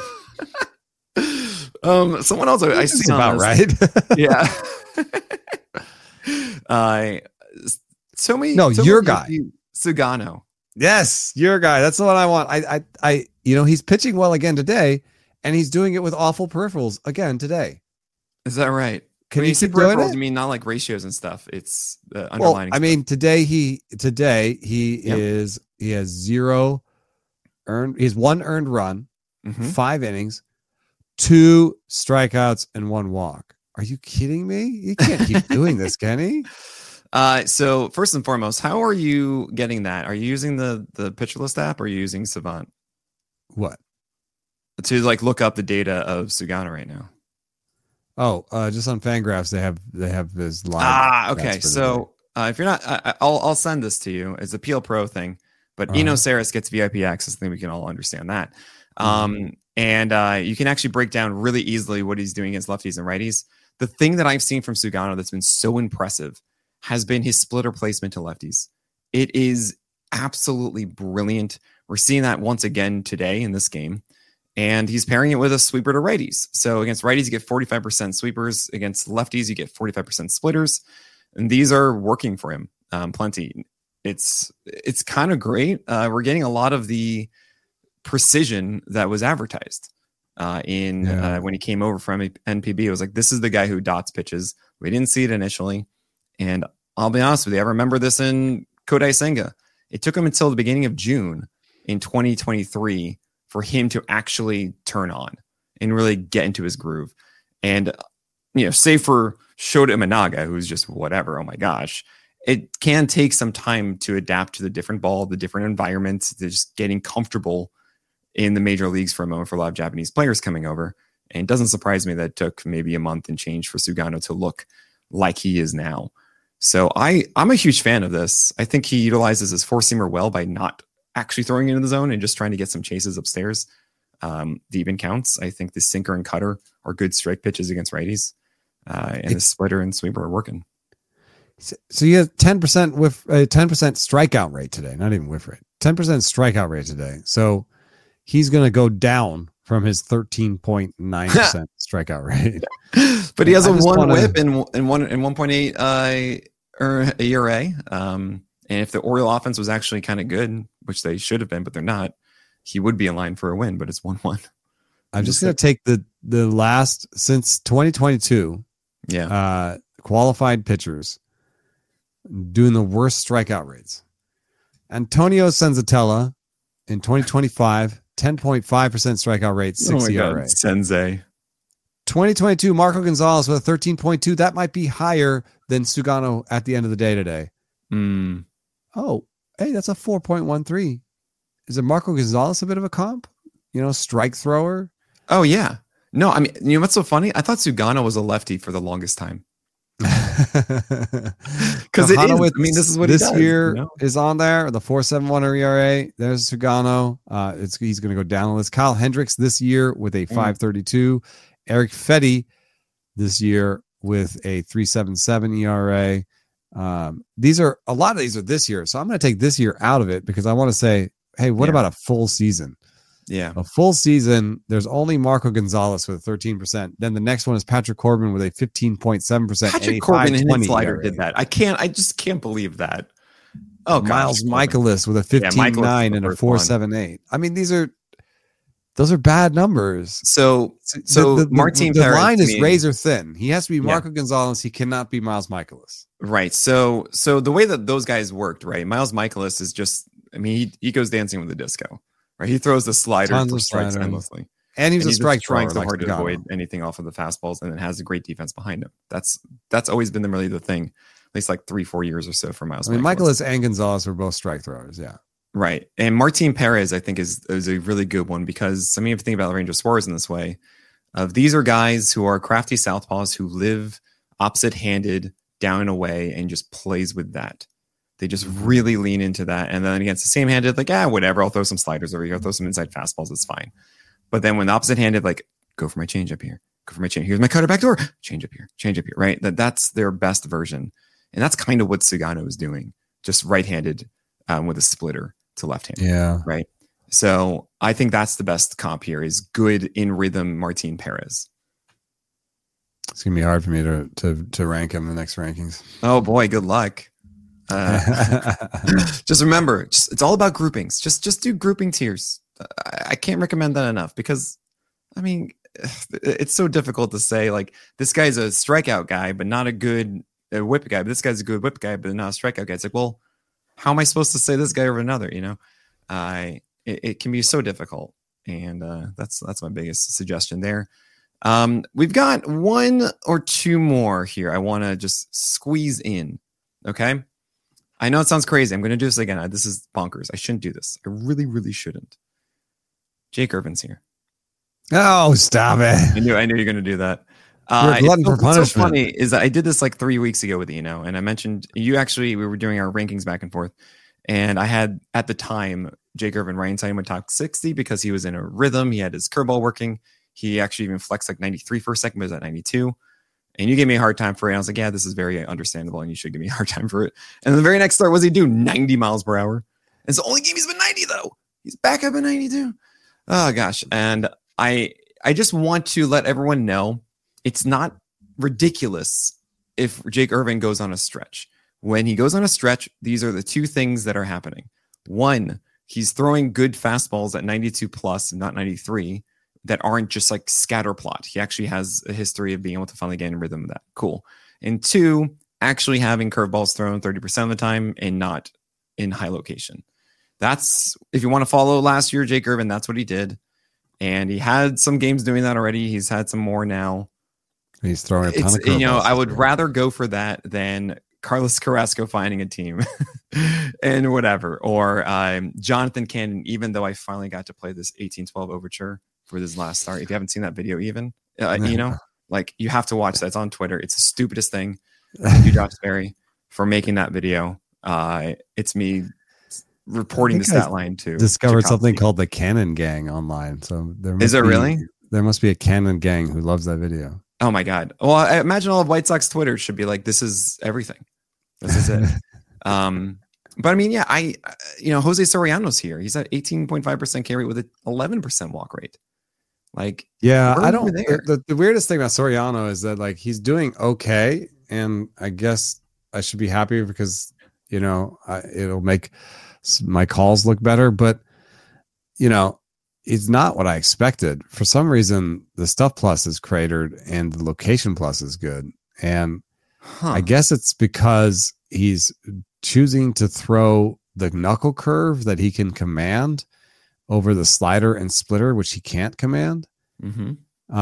Someone else I see about right. Yeah. So many. No, your guy, Sugano. Yes, your guy. That's the one I want. I he's pitching well again today, and he's doing it with awful peripherals again today. Is that right? Can you keep doing doing it? You mean not like ratios and stuff? It's the underlining. Well, I mean, today he has 0 earned. He has 1 earned run, 5 innings, 2 strikeouts, and 1 walk. Are you kidding me? You can't keep doing this, can he? So first and foremost, how are you getting that? Are you using the Pitcher List app, or are you using Savant? What? To look up the data of Sugano right now. Oh, just on Fangraphs they have this live. Okay. So if you're not, I'll send this to you. It's a PL Pro thing, but Eno Saris gets VIP access. I think we can all understand that. And you can actually break down really easily what he's doing against lefties and righties. The thing that I've seen from Sugano that's been so impressive has been his splitter placement to lefties. It is absolutely brilliant. We're seeing that once again today in this game. And he's pairing it with a sweeper to righties. So against righties, you get 45% sweepers. Against lefties, you get 45% splitters. And these are working for him plenty. It's kind of great. We're getting a lot of the precision that was advertised when he came over from NPB. It was like, this is the guy who dots pitches. We didn't see it initially. And I'll be honest with you, I remember this in Kodai Senga. It took him until the beginning of June in 2023 for him to actually turn on and really get into his groove. And, save for Shota Imanaga, who's just whatever, oh my gosh, it can take some time to adapt to the different ball, the different environments, just getting comfortable in the major leagues for a moment for a lot of Japanese players coming over. And it doesn't surprise me that it took maybe a month and change for Sugano to look like he is now. So I'm a huge fan of this. I think he utilizes his four-seamer well by not actually throwing it into the zone and just trying to get some chases upstairs. The even counts. I think the sinker and cutter are good strike pitches against righties. And the splitter and sweeper are working. So you have 10% 10% strikeout rate today, not even whiff rate, 10% strikeout rate today. So he's going to go down from his 13.9% strikeout rate. But he has a one whip and 1.8 ERA. And if the Oriole offense was actually kind of good, which they should have been, but they're not, he would be in line for a win, but it's 1-1. I'm just going to take the last, since 2022, qualified pitchers doing the worst strikeout rates. Antonio Senzatella in 2025, 10.5% strikeout rate, 6 ERA. Sensei. 2022, Marco Gonzalez with a 13.2. That might be higher than Sugano at the end of the day today. Oh, hey, that's a 4.13. Is it Marco Gonzalez a bit of a comp? Strike thrower? Oh, yeah. No, I mean, what's so funny? I thought Sugano was a lefty for the longest time. Because this is what this he does, year is on there. The 4.71 ERA. There's Sugano. He's going to go down the list. Kyle Hendricks this year with a 5.32. Eric Fetty this year with a 3.77 ERA. A lot of these are this year, so I'm going to take this year out of it because I want to say, hey, what about a full season? Yeah, a full season. There's only Marco Gonzalez with 13%. Then the next one is Patrick Corbin with a 15.7%. Patrick Corbin and his slider did that. I just can't believe that. Oh, Miles Michaelis with a 15.9 and a 4.78. I mean, those are bad numbers. So Martin the line is razor thin. He has to be Marco Gonzalez. He cannot be Miles Michaelis. Right. So the way that those guys worked, right? Miles Michaelis is just, I mean, he goes dancing with the disco. Right, he throws the slider for strikes endlessly, and he's a strike trying so hard to avoid anything off of the fastballs, and then has a great defense behind him. That's always been really the thing, at least like 3-4 years or so for Miles. I mean, Michaelis and Gonzalez were both strike throwers, yeah. Right, and Martin Perez I think is a really good one because I mean, if you think about Ranger Suarez in this way, these are guys who are crafty southpaws who live opposite-handed down and away and just plays with that. They just really lean into that. And then against the same handed, like, whatever, I'll throw some sliders over here, I'll throw some inside fastballs, it's fine. But then when the opposite handed, like, go for my change up here, go for my change. Here's my cutter back door, change up here, right? That's their best version. And that's kind of what Sugano is doing, just right-handed with a splitter to left-handed. Yeah. Right. So I think that's the best comp here is good in rhythm Martin Perez. It's going to be hard for me to rank him in the next rankings. Oh boy, good luck. Just remember, it's all about groupings. Just do grouping tiers. I can't recommend that enough because, I mean, it's so difficult to say like this guy's a strikeout guy, but not a good whip guy. But this guy's a good whip guy, but not a strikeout guy. It's like, well, how am I supposed to say this guy over another? It can be so difficult, and that's my biggest suggestion there. We've got one or two more here. I want to just squeeze in. Okay. I know it sounds crazy. I'm going to do this again. This is bonkers. I shouldn't do this. I really, really shouldn't. Jake Irvin's here. Oh, stop it. I knew you're going to do that. What's so funny is that I did this like 3 weeks ago with Eno, and I mentioned we were doing our rankings back and forth. And I had at the time, Jake Irvin right inside him with top 60 because he was in a rhythm. He had his curveball working. He actually even flexed like 93 for a second, but it was at 92. And you gave me a hard time for it. And I was like, yeah, this is very understandable. And you should give me a hard time for it. And the very next start, what does he do? 90 miles per hour. It's the only game he's been 90 though. He's back up at 92. Oh gosh. And I just want to let everyone know it's not ridiculous if Jake Irvin goes on a stretch. When he goes on a stretch, these are the two things that are happening. One, he's throwing good fastballs at 92 plus, not 93, that aren't just like scatter plot. He actually has a history of being able to finally get in rhythm of that. Cool. And two, actually having curveballs thrown 30% of the time and not in high location. That's, if you want to follow last year, Jake Irvin, that's what he did. And he had some games doing that already. He's had some more now. He's throwing a ton of curveballs. You know, I would rather go for that than Carlos Carrasco finding a team and whatever. Or Jonathan Cannon, even though I finally got to play this 1812 overture for this last start. If you haven't seen that video even, you know, like you have to watch that. It's on Twitter. It's the stupidest thing. Thank you, Josh Berry, for making that video. It's me reporting the stat line to discovered something called the Cannon Gang online. So is it really? There must be a Cannon Gang who loves that video. Oh my God. Well, I imagine all of White Sox Twitter should be like, this is everything. This is it. But I mean, yeah, Jose Soriano's here. He's at 18.5% K rate with an 11% walk rate. Like, yeah, I don't. The weirdest thing about Soriano is that like he's doing okay, and I guess I should be happy because it'll make my calls look better. But it's not what I expected. For some reason, the stuff plus is cratered and the location plus is good, and I guess it's because he's choosing to throw the knuckle curve that he can command over the slider and splitter, which he can't command. Mm-hmm.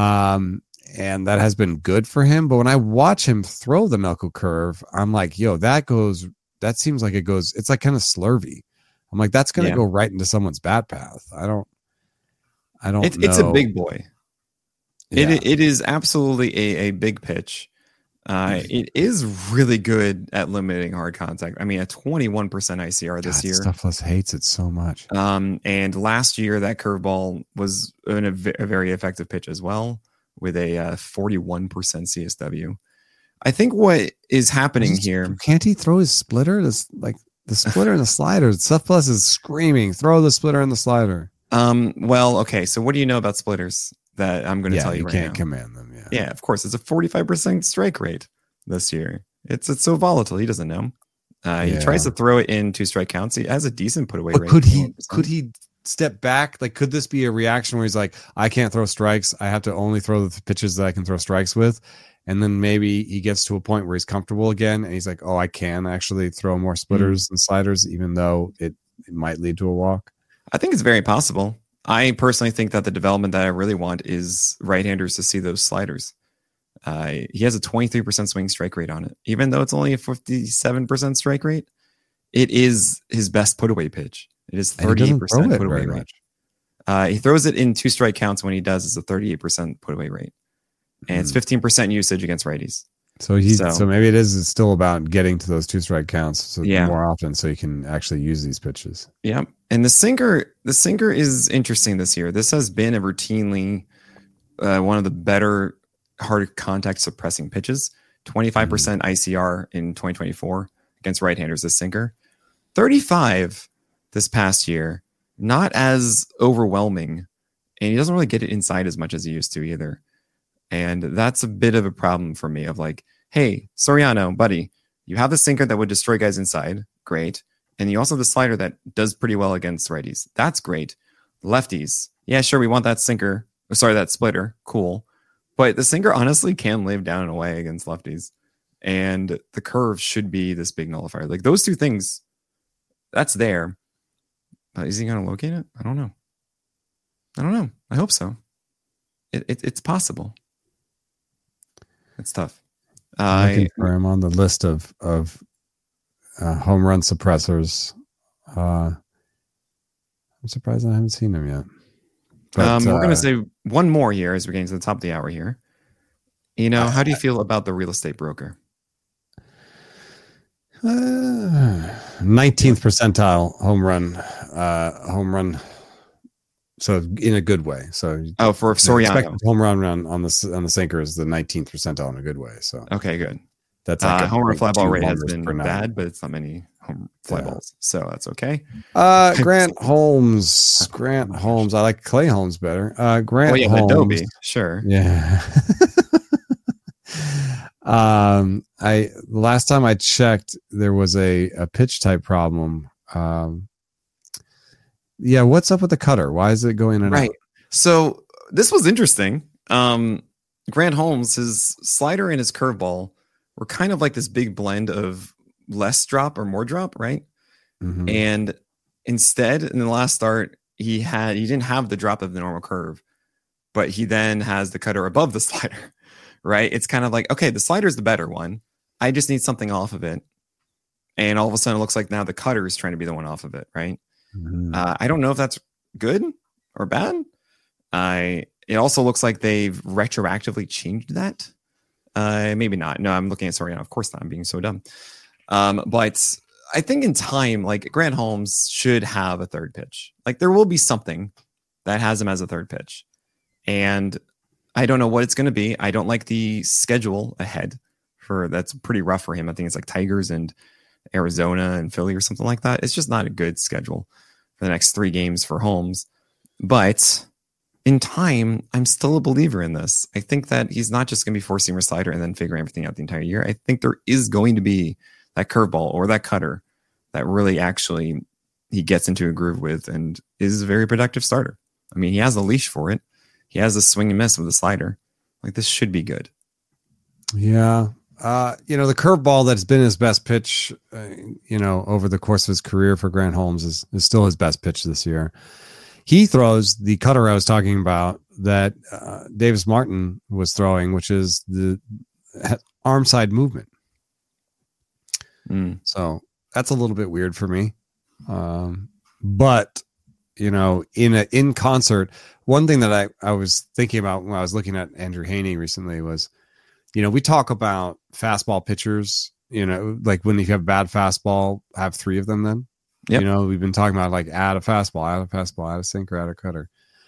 And that has been good for him. But when I watch him throw the knuckle curve, I'm like, that seems like it goes, it's like kind of slurvy. I'm like, that's going to go right into someone's bat path. I don't know. It's a big boy. Yeah. It is absolutely a big pitch. It is really good at limiting hard contact. I mean, a 21% ICR this year. Stuff plus hates it so much. And last year that curveball was a very effective pitch as well, with a 41% CSW. I think what is happening here. Can't he throw his splitter? Like the splitter and the slider. Stuff plus is screaming, throw the splitter and the slider. Well, okay. So what do you know about splitters that I'm going to tell you right now? You can't command them. Yeah, of course. It's a 45% strike rate this year. It's so volatile. He doesn't know. He tries to throw it in 2 strike counts. He has a decent put away rate. Could he step back? Like, could this be a reaction where he's like, I can't throw strikes. I have to only throw the pitches that I can throw strikes with. And then maybe he gets to a point where he's comfortable again. And he's like, oh, I can actually throw more splitters and sliders, even though it might lead to a walk. I think it's very possible. I personally think that the development that I really want is right-handers to see those sliders. He has a 23% swing strike rate on it. Even though it's only a 57% strike rate, it is his best put-away pitch. It is 38% put-away rate. He throws it in 2 strike counts. When he does, it's a 38% put-away rate. And it's 15% usage against righties. So maybe it's still about getting to those 2 strike counts more often so you can actually use these pitches. Yeah. And the sinker is interesting this year. This has been a routinely one of the better hard contact suppressing pitches. 25% ICR in 2024 against right-handers, the sinker. 35 this past year, not as overwhelming. And he doesn't really get it inside as much as he used to either. And that's a bit of a problem for me of like, hey, Soriano, buddy, you have the sinker that would destroy guys inside. Great. And you also have the slider that does pretty well against righties. That's great. Lefties. Yeah, sure. We want that sinker. That splitter. Cool. But the sinker honestly can live down and away against lefties. And the curve should be this big nullifier. Like those two things, that's there. But is he going to locate it? I don't know. I hope so. It's possible. It's tough. I'm on the list of home run suppressors. I'm surprised I haven't seen them yet. But, we're going to say one more here as we're getting to the top of the hour here. How do you feel about the real estate broker? 19th percentile home run. So in a good way. So for Soriano, home run on the sinker is the 19th percentile in a good way. So okay, good. That's like home run fly ball rate has been bad, but it's not many fly balls, so that's okay. Grant Holmes. I like Clay Holmes better. Grant Holmes. Adobe, sure. Yeah. Last time I checked, there was a pitch type problem. What's up with the cutter? Why is it going in and out? So this was interesting. Grant Holmes, his slider and his curveball were kind of like this big blend of less drop or more drop, right? Mm-hmm. And instead, in the last start, he didn't have the drop of the normal curve, but he then has the cutter above the slider, right? It's kind of like, okay, the slider is the better one. I just need something off of it. And all of a sudden, it looks like now the cutter is trying to be the one off of it, right? Mm-hmm. I don't know if that's good or bad. It also looks like they've retroactively changed that. Maybe not. No, I'm looking at Soriano. Of course not. I'm being so dumb. But I think in time, like Grant Holmes should have a third pitch. Like there will be something that has him as a third pitch. And I don't know what it's going to be. I don't like the schedule ahead that's pretty rough for him. I think it's like Tigers and Arizona and Philly or something like that. It's just not a good schedule for the next 3 games for Holmes. But in time, I'm still a believer in this. I think that he's not just going to be 4-seamer slider and then figuring everything out the entire year. I think there is going to be that curveball or that cutter that really actually he gets into a groove with and is a very productive starter. I mean, he has a leash for it. He has a swing and miss with a slider. Like this should be good. Yeah. The curveball that's been his best pitch, over the course of his career for Grant Holmes is still his best pitch this year. He throws the cutter I was talking about that Davis Martin was throwing, which is the arm side movement. So that's a little bit weird for me. But, in concert, one thing that I was thinking about when I was looking at Andrew Heaney recently was, we talk about fastball pitchers, like when you have bad fastball, have 3 of them then. Yep. We've been talking about like add a fastball, add a sinker, add a cutter.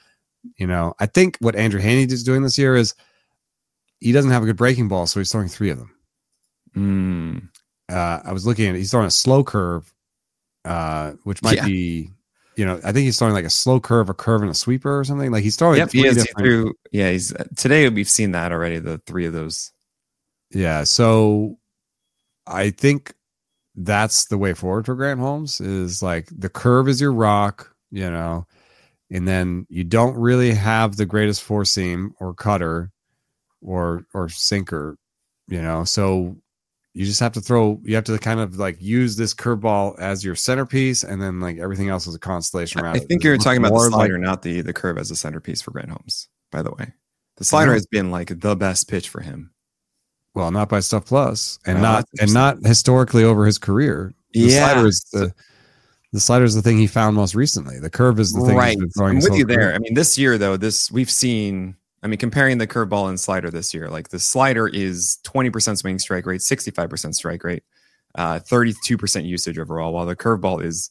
I think what Andrew Heaney is doing this year is he doesn't have a good breaking ball, so he's throwing 3 of them. I was looking at it. He's throwing a slow curve, which might be, I think he's throwing like a slow curve, a curve, and a sweeper or something. Like he's throwing. Yep, he's today. We've seen that already. The 3 of those. Yeah, so I think that's the way forward for Grant Holmes is like the curve is your rock, and then you don't really have the greatest 4-seam or cutter or sinker, so you just have to kind of like use this curveball as your centerpiece and then like everything else is a constellation around it. I think you're talking about the slider, not the curve as a centerpiece for Grant Holmes, by the way. The slider has been like the best pitch for him. Well, not by Stuff Plus, and not historically over his career. The slider is the thing he found most recently. The curve is the thing he's been throwing. I'm with you there. I mean, this year though, we've seen. I mean, comparing the curveball and slider this year, like the slider is 20% swing strike rate, 65% strike rate, 32% usage overall, while the curveball is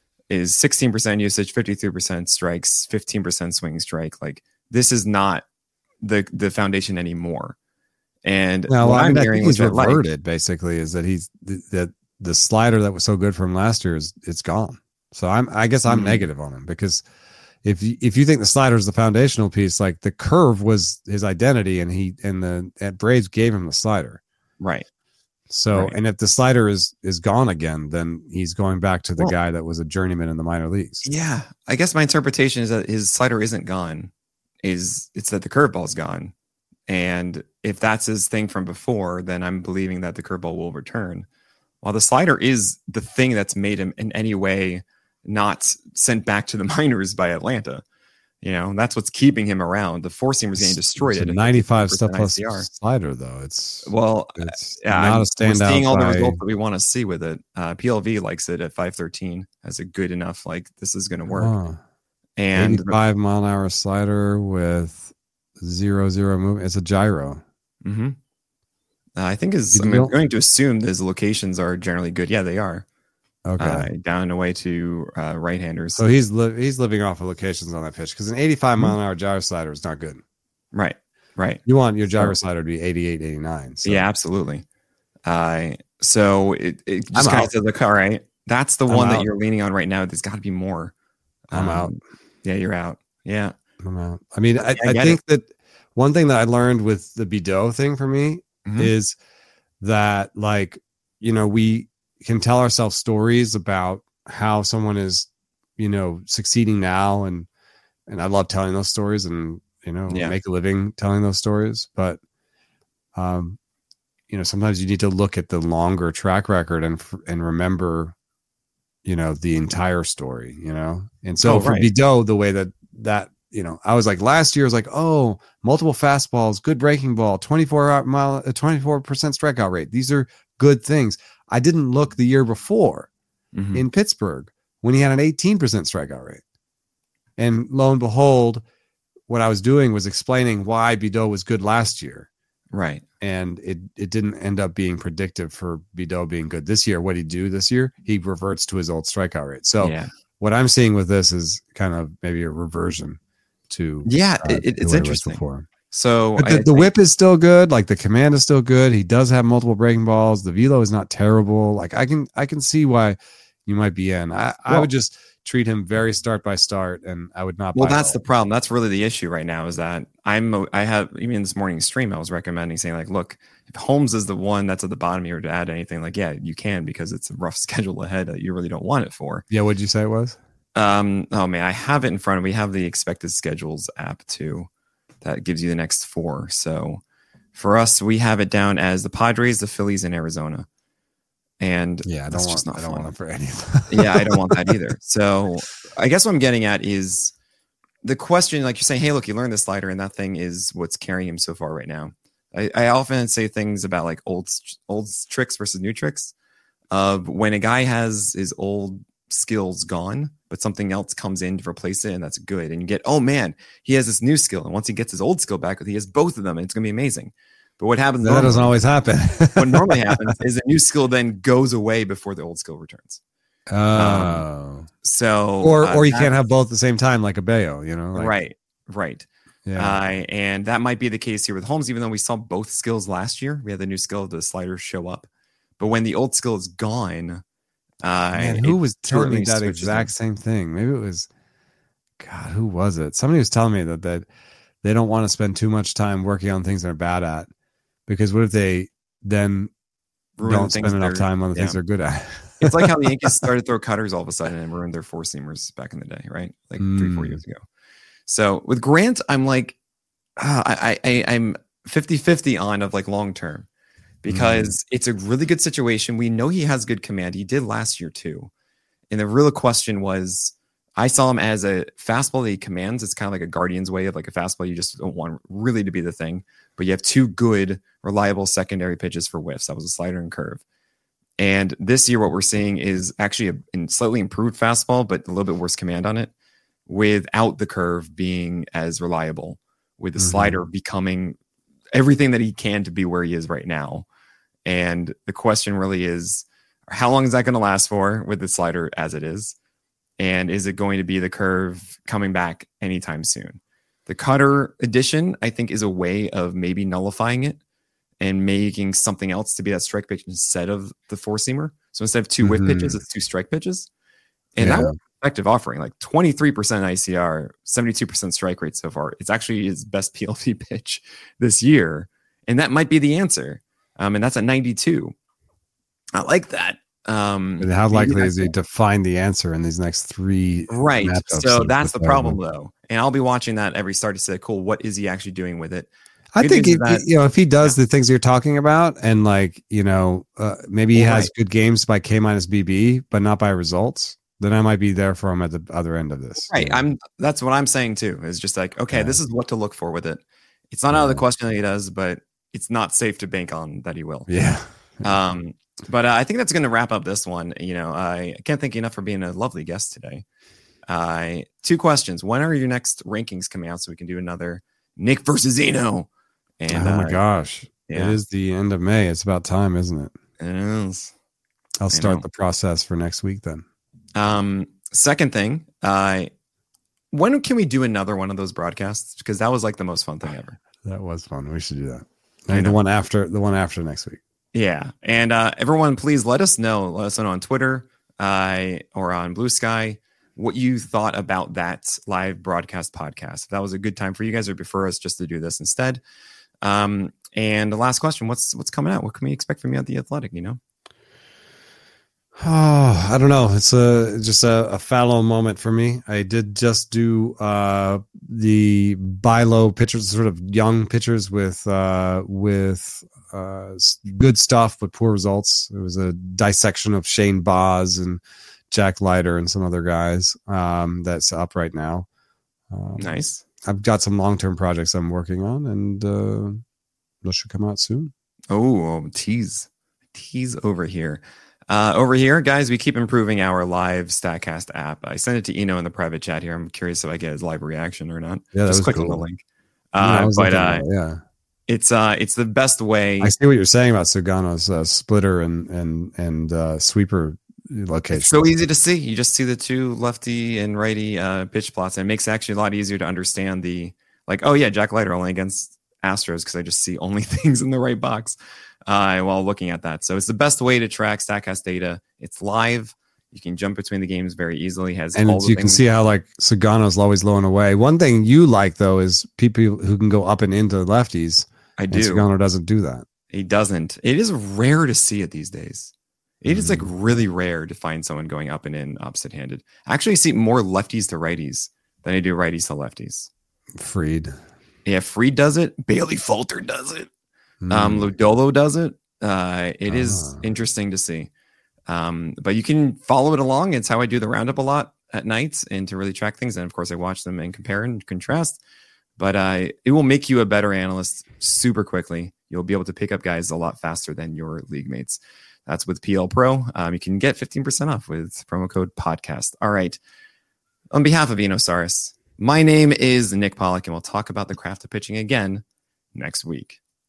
16% usage, 53% strikes, 15% swing strike. Like this is not the foundation anymore. And now, what I'm hearing he's reverted basically is that that the slider that was so good from him last year it's gone. So I guess I'm negative on him because if you think the slider is the foundational piece, like the curve was his identity, and the Braves gave him the slider, right? So and if the slider is gone again, then he's going back to the guy that was a journeyman in the minor leagues. Yeah, I guess my interpretation is that his slider isn't gone. It's that the curveball is gone. And if that's his thing from before, then I'm believing that the curveball will return. While the slider is the thing that's made him in any way not sent back to the minors by Atlanta. That's what's keeping him around. The 4-seamer's getting destroyed. It's a 95 Stuff Plus slider, though. It's not a standout. We're seeing all the results that we want to see with it. PLV likes it at 513 as a good enough. Like this is going to work. And 85 mile an hour slider with 0-0 movement. It's a gyro. Mm-hmm. I think I'm going to assume his locations are generally good. Yeah, they are. Okay. Down and away to right-handers. So he's living off of locations on that pitch because an 85 mile an hour gyro slider is not good. Right. You want your gyro slider to be 88, 89. So. Yeah, absolutely. So it just kind of says, like, all right, That's the one that you're leaning on right now. There's got to be more. I'm out. Yeah, you're out. Yeah. I'm out. I mean, I think that one thing that I learned with the Bidot thing for me is that, like, you know, we can tell ourselves stories about how someone is, you know, succeeding now. And I love telling those stories and, you know, make a living telling those stories. But, you know, sometimes you need to look at the longer track record and remember, you know, the entire story, you know? And so for Bidot, the way that, you know, I was like, last year I was like, oh, multiple fastballs, good breaking ball, 24% strikeout rate. These are good things. I didn't look the year before in Pittsburgh when he had an 18% strikeout rate. And lo and behold, what I was doing was explaining why Bidot was good last year. Right. And it didn't end up being predictive for Bidot being good this year. What he'd do this year, he reverts to his old strikeout rate. So what I'm seeing with this is kind of maybe a reversion to it's interesting. So the whip is still good. Like the command is still good. He does have multiple breaking balls. The velo is not terrible. Like I can see why you might be in. I would just treat him very start by start, and I would not. Well, that's the problem. That's really the issue right now. Is that I have even in this morning's stream, I was recommending saying like, look, if Holmes is the one that's at the bottom here to add anything, like you can, because it's a rough schedule ahead that you really don't want it for. Yeah, what'd you say it was? Oh man, I have it in front of me. We have the expected schedules app too, that gives you the next 4. So for us, we have it down as the Padres, the Phillies, and Arizona. And I don't want it for any of them. Yeah, I don't want that either. So I guess what I'm getting at is the question, like you're saying, hey, look, you learned this slider, and that thing is what's carrying him so far right now. I often say things about like old tricks versus new tricks. When a guy has his old skills gone, but something else comes in to replace it, and that's good. And you get, oh man, he has this new skill, and once he gets his old skill back, he has both of them, and it's gonna be amazing. But what happens? That doesn't always happen. What normally happens is a new skill then goes away before the old skill returns. Or you can't have both at the same time, like a Bayo, you know? Right. Yeah. And that might be the case here with Holmes, even though we saw both skills last year. We had the new skill of the sliders show up, but when the old skill is gone, who was telling me that exact same thing? Maybe it was, God, who was it? Somebody was telling me that they don't want to spend too much time working on things they're bad at, because what if they then don't spend enough time on the things they're good at? It's like how the Yankees started to throw cutters all of a sudden and ruined their 4-seamers back in the day, right? Like 3-4 years ago. So with Grant, I'm like, I'm 50-50 on of like long term, because it's a really good situation. We know he has good command. He did last year too. And the real question was, I saw him as a fastball that he commands. It's kind of like a Guardian's way of like a fastball you just don't want really to be the thing. But you have 2 good, reliable secondary pitches for whiffs. That was a slider and curve. And this year, what we're seeing is actually a slightly improved fastball, but a little bit worse command on it, without the curve being as reliable, with the slider becoming everything that he can to be where he is right now. And the question really is, how long is that going to last for with the slider as it is? And is it going to be the curve coming back anytime soon? The cutter addition, I think, is a way of maybe nullifying it and making something else to be that strike pitch instead of the 4-seamer. So instead of 2 whiff pitches, it's 2 strike pitches. And that was effective offering, like 23% ICR, 72% strike rate so far. It's actually his best PLV pitch this year. And that might be the answer. And that's at 92. I like that. And how likely is he to find the answer in these next 3 right matchups? So that's the problem though, and I'll be watching that every start to say, cool, what is he actually doing with it? I think if he does the things you're talking about, and like, maybe he has good games by K minus BB but not by results, then I might be there for him at the other end of this. Right. That's what I'm saying too, is just like, okay, this is what to look for with it. It's not out of the question that he does, but it's not safe to bank on that he will. But I think that's going to wrap up this one. I can't thank you enough for being a lovely guest today. 2 questions. When are your next rankings coming out so we can do another Nick versus Eno? And, oh my gosh. It is the end of May. It's about time, isn't it? It is. I'll start the process for next week then. Second thing, when can we do another one of those broadcasts? Because that was like the most fun thing ever. That was fun. We should do that. And the one after next week. Yeah. And everyone, please let us know. Let us know on Twitter. or on Blue Sky what you thought about that live broadcast podcast. If that was a good time for you guys, or prefer us just to do this instead. And the last question: what's coming out? What can we expect from you at the Athletic? Oh, I don't know. It's just a fallow moment for me. I did just do the buy low pitchers, sort of young pitchers with good stuff but poor results. It was a dissection of Shane Boz and Jack Leiter and some other guys that's up right now. Nice. I've got some long-term projects I'm working on, and those should come out soon. Oh, tease over here. Over here, guys, we keep improving our live StatCast app. I sent it to Eno in the private chat here. I'm curious if I get his live reaction or not. Yeah, just click cool. on the link. Yeah, it's the best way. I see what you're saying about Sugano's splitter and sweeper location. It's so easy to see. You just see the two lefty and righty pitch plots, and it makes it actually a lot easier to understand Jack Leiter only against Astros, because I just see only things in the right box while looking at that. So it's the best way to track StatCast data. It's live. You can jump between the games very easily. You can see how Sugano's always low and away. One thing you like though is people who can go up and into lefties. I do. Sugano doesn't do that. He doesn't. It is rare to see it these days. It is really rare to find someone going up and in opposite-handed. I actually see more lefties to righties than I do righties to lefties. Fried. Yeah, Fried does it. Bailey Falter does it. Lodolo does it. It is interesting to see. But you can follow it along. It's how I do the roundup a lot at night, and to really track things. And of course, I watch them and compare and contrast. But it will make you a better analyst super quickly. You'll be able to pick up guys a lot faster than your league mates. That's with PL Pro. You can get 15% off with promo code podcast. All right. On behalf of Enosaurus, my name is Nick Pollock, and we'll talk about the craft of pitching again next week.